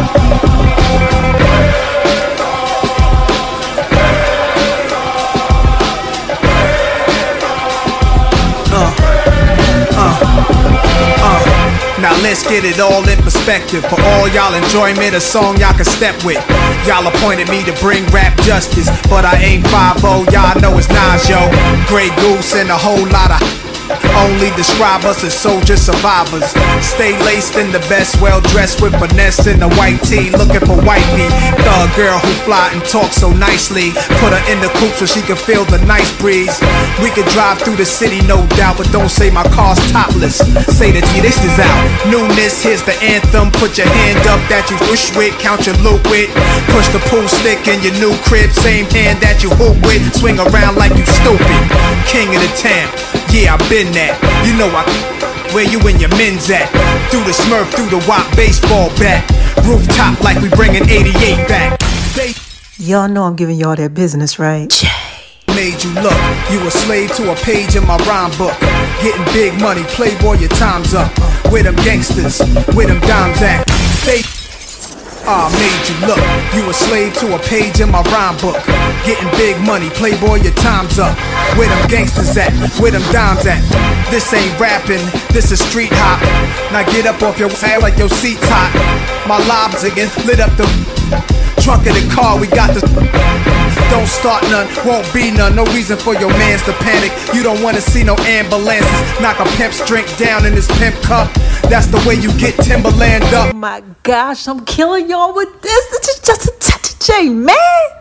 Now let's get it all in perspective. For all y'all enjoyment, a song y'all can step with. Y'all appointed me to bring rap justice, but I ain't five oh, y'all know it's Nas, yo. Grey Goose and a whole lot of only describe us as soldier survivors. Stay laced in the best, well dressed with finesse in the white tee, looking for wifey. Thug girl who fly and talk so nicely. Put her in the coupe so she can feel the nice breeze. We could drive through the city, no doubt, but don't say my car's topless. Say that this is out. Newness, here's the anthem. Put your hand up that you wish with, count your loot with. Push the pool stick in your new crib, same hand that you hoop with. Swing around like you stupid. King of the town. Yeah, I've been that. You know I where you and your men's at. Through the Smurf, through the Wop baseball bat. Rooftop like we bringing eighty-eight back. They Y'all know I'm giving y'all that business, right? made you look. You a slave to a page in my rhyme book. Getting big money, playboy, your time's up. Where them gangsters, where them dimes at? They Ah, made you look. You a slave to a page in my rhyme book. Getting big money, playboy, your time's up. Where them gangsters at? Where them dimes at? This ain't rapping, this is street hop. Now get up off your ass like your seat's hot. My lobs again, lit up the trunk of the car, we got the. Don't start none, won't be none. No reason for your mans to panic. You don't wanna see no ambulances. Knock a pimp's drink down in his pimp cup. That's the way you get Timberland up. Oh my gosh, I'm killing y'all with this. This is just a touch of J, man.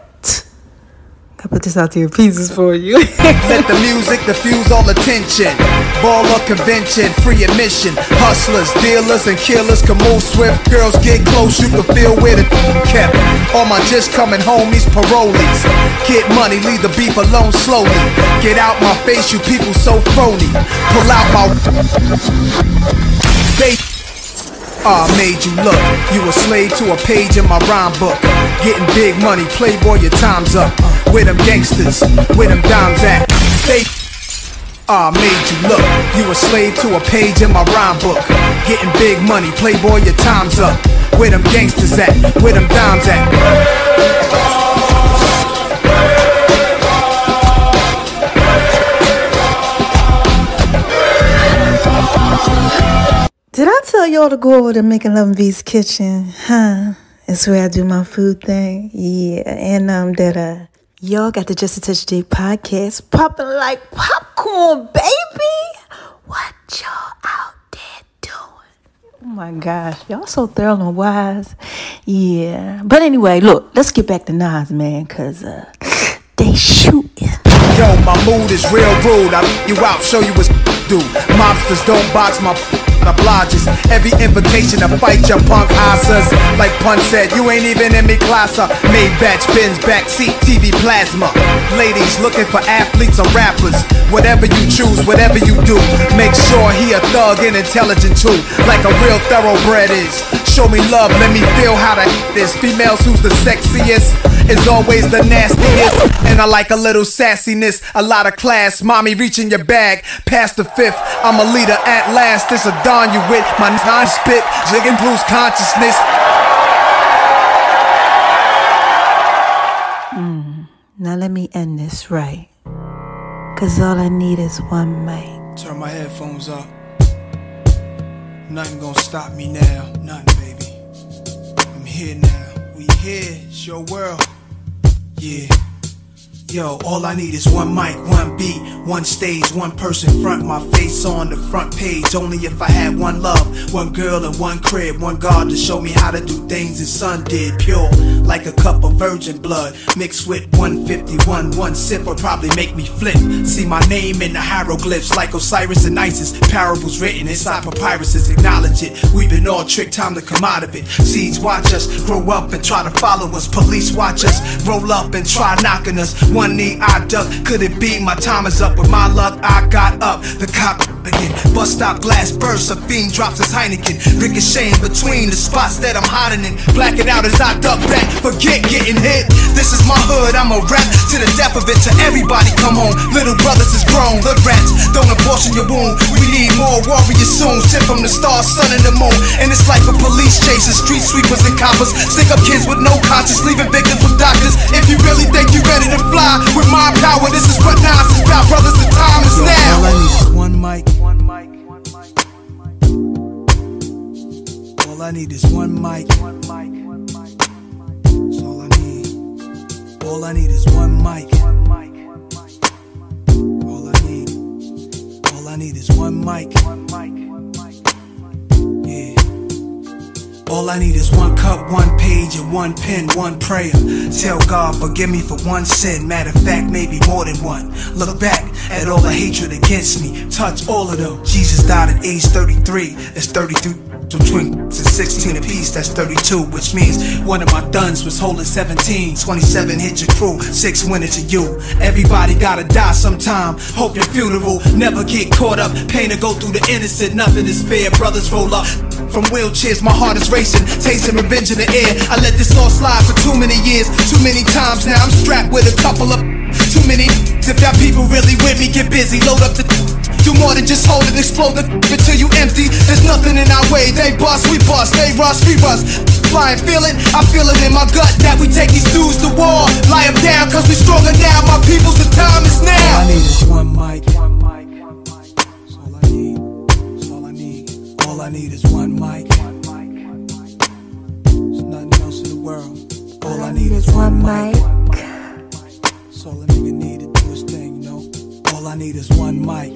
I put this out to your pieces for you. Let the music diffuse all attention. Baller convention, free admission. Hustlers, dealers, and killers can move swift. Girls get close, you can feel where the kept. All my just coming homies, parolees. Get money, leave the beef alone slowly. Get out my face, you people so phony. Pull out my. They. Ah, made you look. You a slave to a page in my rhyme book. Getting big money, playboy, your time's up. Where them gangsters, where them dimes at? They Ah, made you look. You a slave to a page in my rhyme book. Getting big money, playboy, your time's up. Where them gangsters at? Where them dimes at? Did I tell y'all to go over to Making Love and V's kitchen? Huh? It's where I do my food thing. Yeah, and um, that uh, y'all got the Just a Touch J podcast popping like popcorn, baby. What y'all out there doing? Oh my gosh, y'all so thorough and wise. Yeah, but anyway, look, let's get back to Nas, man, cause uh, they shooting. Yo, my mood is real rude. I you out, show you what's do. Mobsters don't box my obliges. Every invitation to fight your punk asses. Like Pun said, you ain't even in me class. Made batch bins, backseat, T V plasma. Ladies looking for athletes or rappers. Whatever you choose, whatever you do, make sure he a thug and intelligent too. Like a real thoroughbred is. Show me love, let me feel how to hit this. Females who's the sexiest is always the nastiest. And I like a little sassiness, a lot of class. Mommy reaching your bag, past the fifth. I'm a leader at last. This a dawn you with. My non-spit, jigging blues consciousness. Mm, now let me end this right. Cause all I need is one mic. Turn my headphones up. Nothing gonna stop me now. Nothing, baby. I'm here now. We here. It's your world. Yeah. Yo, all I need is one mic, one beat, one stage, one person front, my face on the front page. Only if I had one love, one girl and one crib, one God to show me how to do things his son did. Pure, like a cup of virgin blood, mixed with one fifty-one. One sip would probably make me flip. See my name in the hieroglyphs, like Osiris and Isis. Parables written inside papyruses, acknowledge it. We've been all tricked, time to come out of it. Seeds watch us grow up and try to follow us. Police watch us roll up and try knocking us. One knee I duck, could it be my time is up? With my luck I got up, the cop again. Bus stop glass bursts, a fiend drops his Heineken. Ricocheting between the spots that I'm hiding in. Blacking out as I duck back, forget getting hit. This is my hood, I'm a rap to the death of it. To everybody come home, little brothers is grown. Hood rats, don't abortion your wound. We need more warriors soon. Sent from the stars, sun and the moon. And it's like a police chasing street sweepers and coppers. Stick up kids with no conscience, leaving victims with doctors. If you really think you ready to fly with my power, this is what Nas is about, brothers. The time is Yo, now. all I need is one mic. One mic. One mic. All I need is one mic. One mic. One mic. That's all I need. All I need is one mic. One mic. One mic. All I need. All I need is one mic. One mic. One mic. Yeah. All I need is one cup, one page, and one pen, one prayer. Tell God, forgive me for one sin. Matter of fact, maybe more than one. Look back at all the hatred against me. Touch all of them. Jesus died at age thirty-three. That's thirty-three. Between sixteen apiece, that's thirty-two. Which means one of my duns was holding seventeen. Twenty-seven hit your crew, six went into you. Everybody gotta die sometime. Hope your funeral never get caught up. Pain to go through the innocent, nothing is fair. Brothers roll up from wheelchairs, my heart is racing. Tasting revenge in the air. I let this all slide for too many years, too many times. Now I'm strapped with a couple of too many. If y'all people really with me, get busy, load up the. Do more than just hold it, explode the until you empty. There's nothing in our way. They bust, we bust. They rush, we rush. Flying, feel it? I feel it in my gut that we take these dudes to war. Lie them down, cause we stronger now. My peoples, the time is now. All I need is one mic. One mic. One mic. That's all I need. That's all I need. All I need is one mic. One mic. One mic. There's nothing else in the world. All I need is one mic. That's all a nigga need to do his thing, you know. All I need is one mic.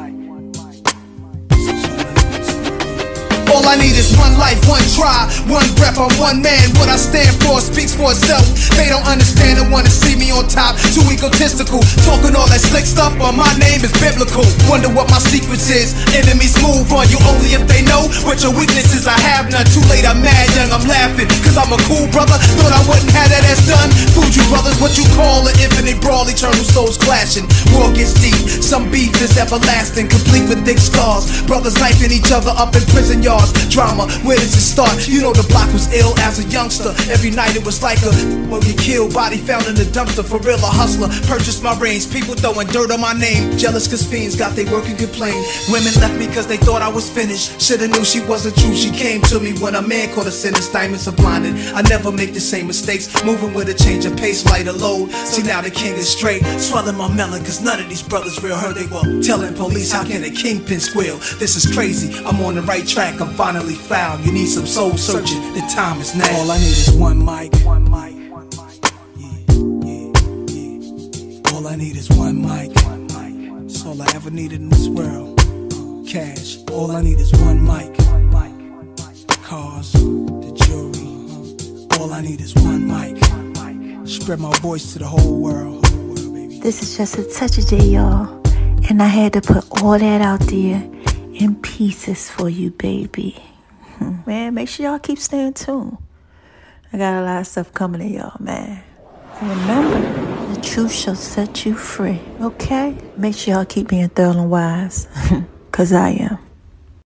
All I need is one life, one try, one breath, I'm one man. What I stand for speaks for itself. They don't understand and wanna see me on top. Too egotistical, talking all that slick stuff, but my name is biblical. Wonder what my secrets is. Enemies move on you only if they know what your weaknesses. I have none. Too late, I'm mad young, I'm laughing, cause I'm a cool brother. Thought I wouldn't have that ass done. Food you brothers, what you call an infinite brawl, eternal souls clashing. War gets deep, some beef is everlasting, complete with thick scars. Brothers knifing each other up in prison yards. Drama, where does it start? You know the block was ill as a youngster. Every night it was like a when we killed, body found in the dumpster. For real, a hustler, purchased my range. People throwing dirt on my name. Jealous cause fiends got they work and complain. Women left me cause they thought I was finished. Shoulda knew she wasn't true. She came to me when a man caught a sentence. Diamonds are blinded. I never make the same mistakes. Moving with a change of pace, lighter load. See now the king is straight. Swelling my melon cause none of these brothers real. Heard they were telling police how can a kingpin squeal. This is crazy, I'm on the right track. I'm finally found. You need some soul searching. The time is now. All I need is one mic. One mic. One mic. Yeah, yeah, yeah. All I need is one mic. One mic. That's all I ever needed in this world. Uh, cash. All I need is one mic. One mic. Cars. The jewelry. Uh, all I need is one mic. One mic. Spread my voice to the whole world. Whole world, baby. This is just a touch of J, y'all. And I had to put all that out there in pieces for you, baby. Man, make sure y'all keep staying tuned. I got a lot of stuff coming to y'all, man. And remember, the truth shall set you free, okay? Make sure y'all keep being thorough and wise, because I am.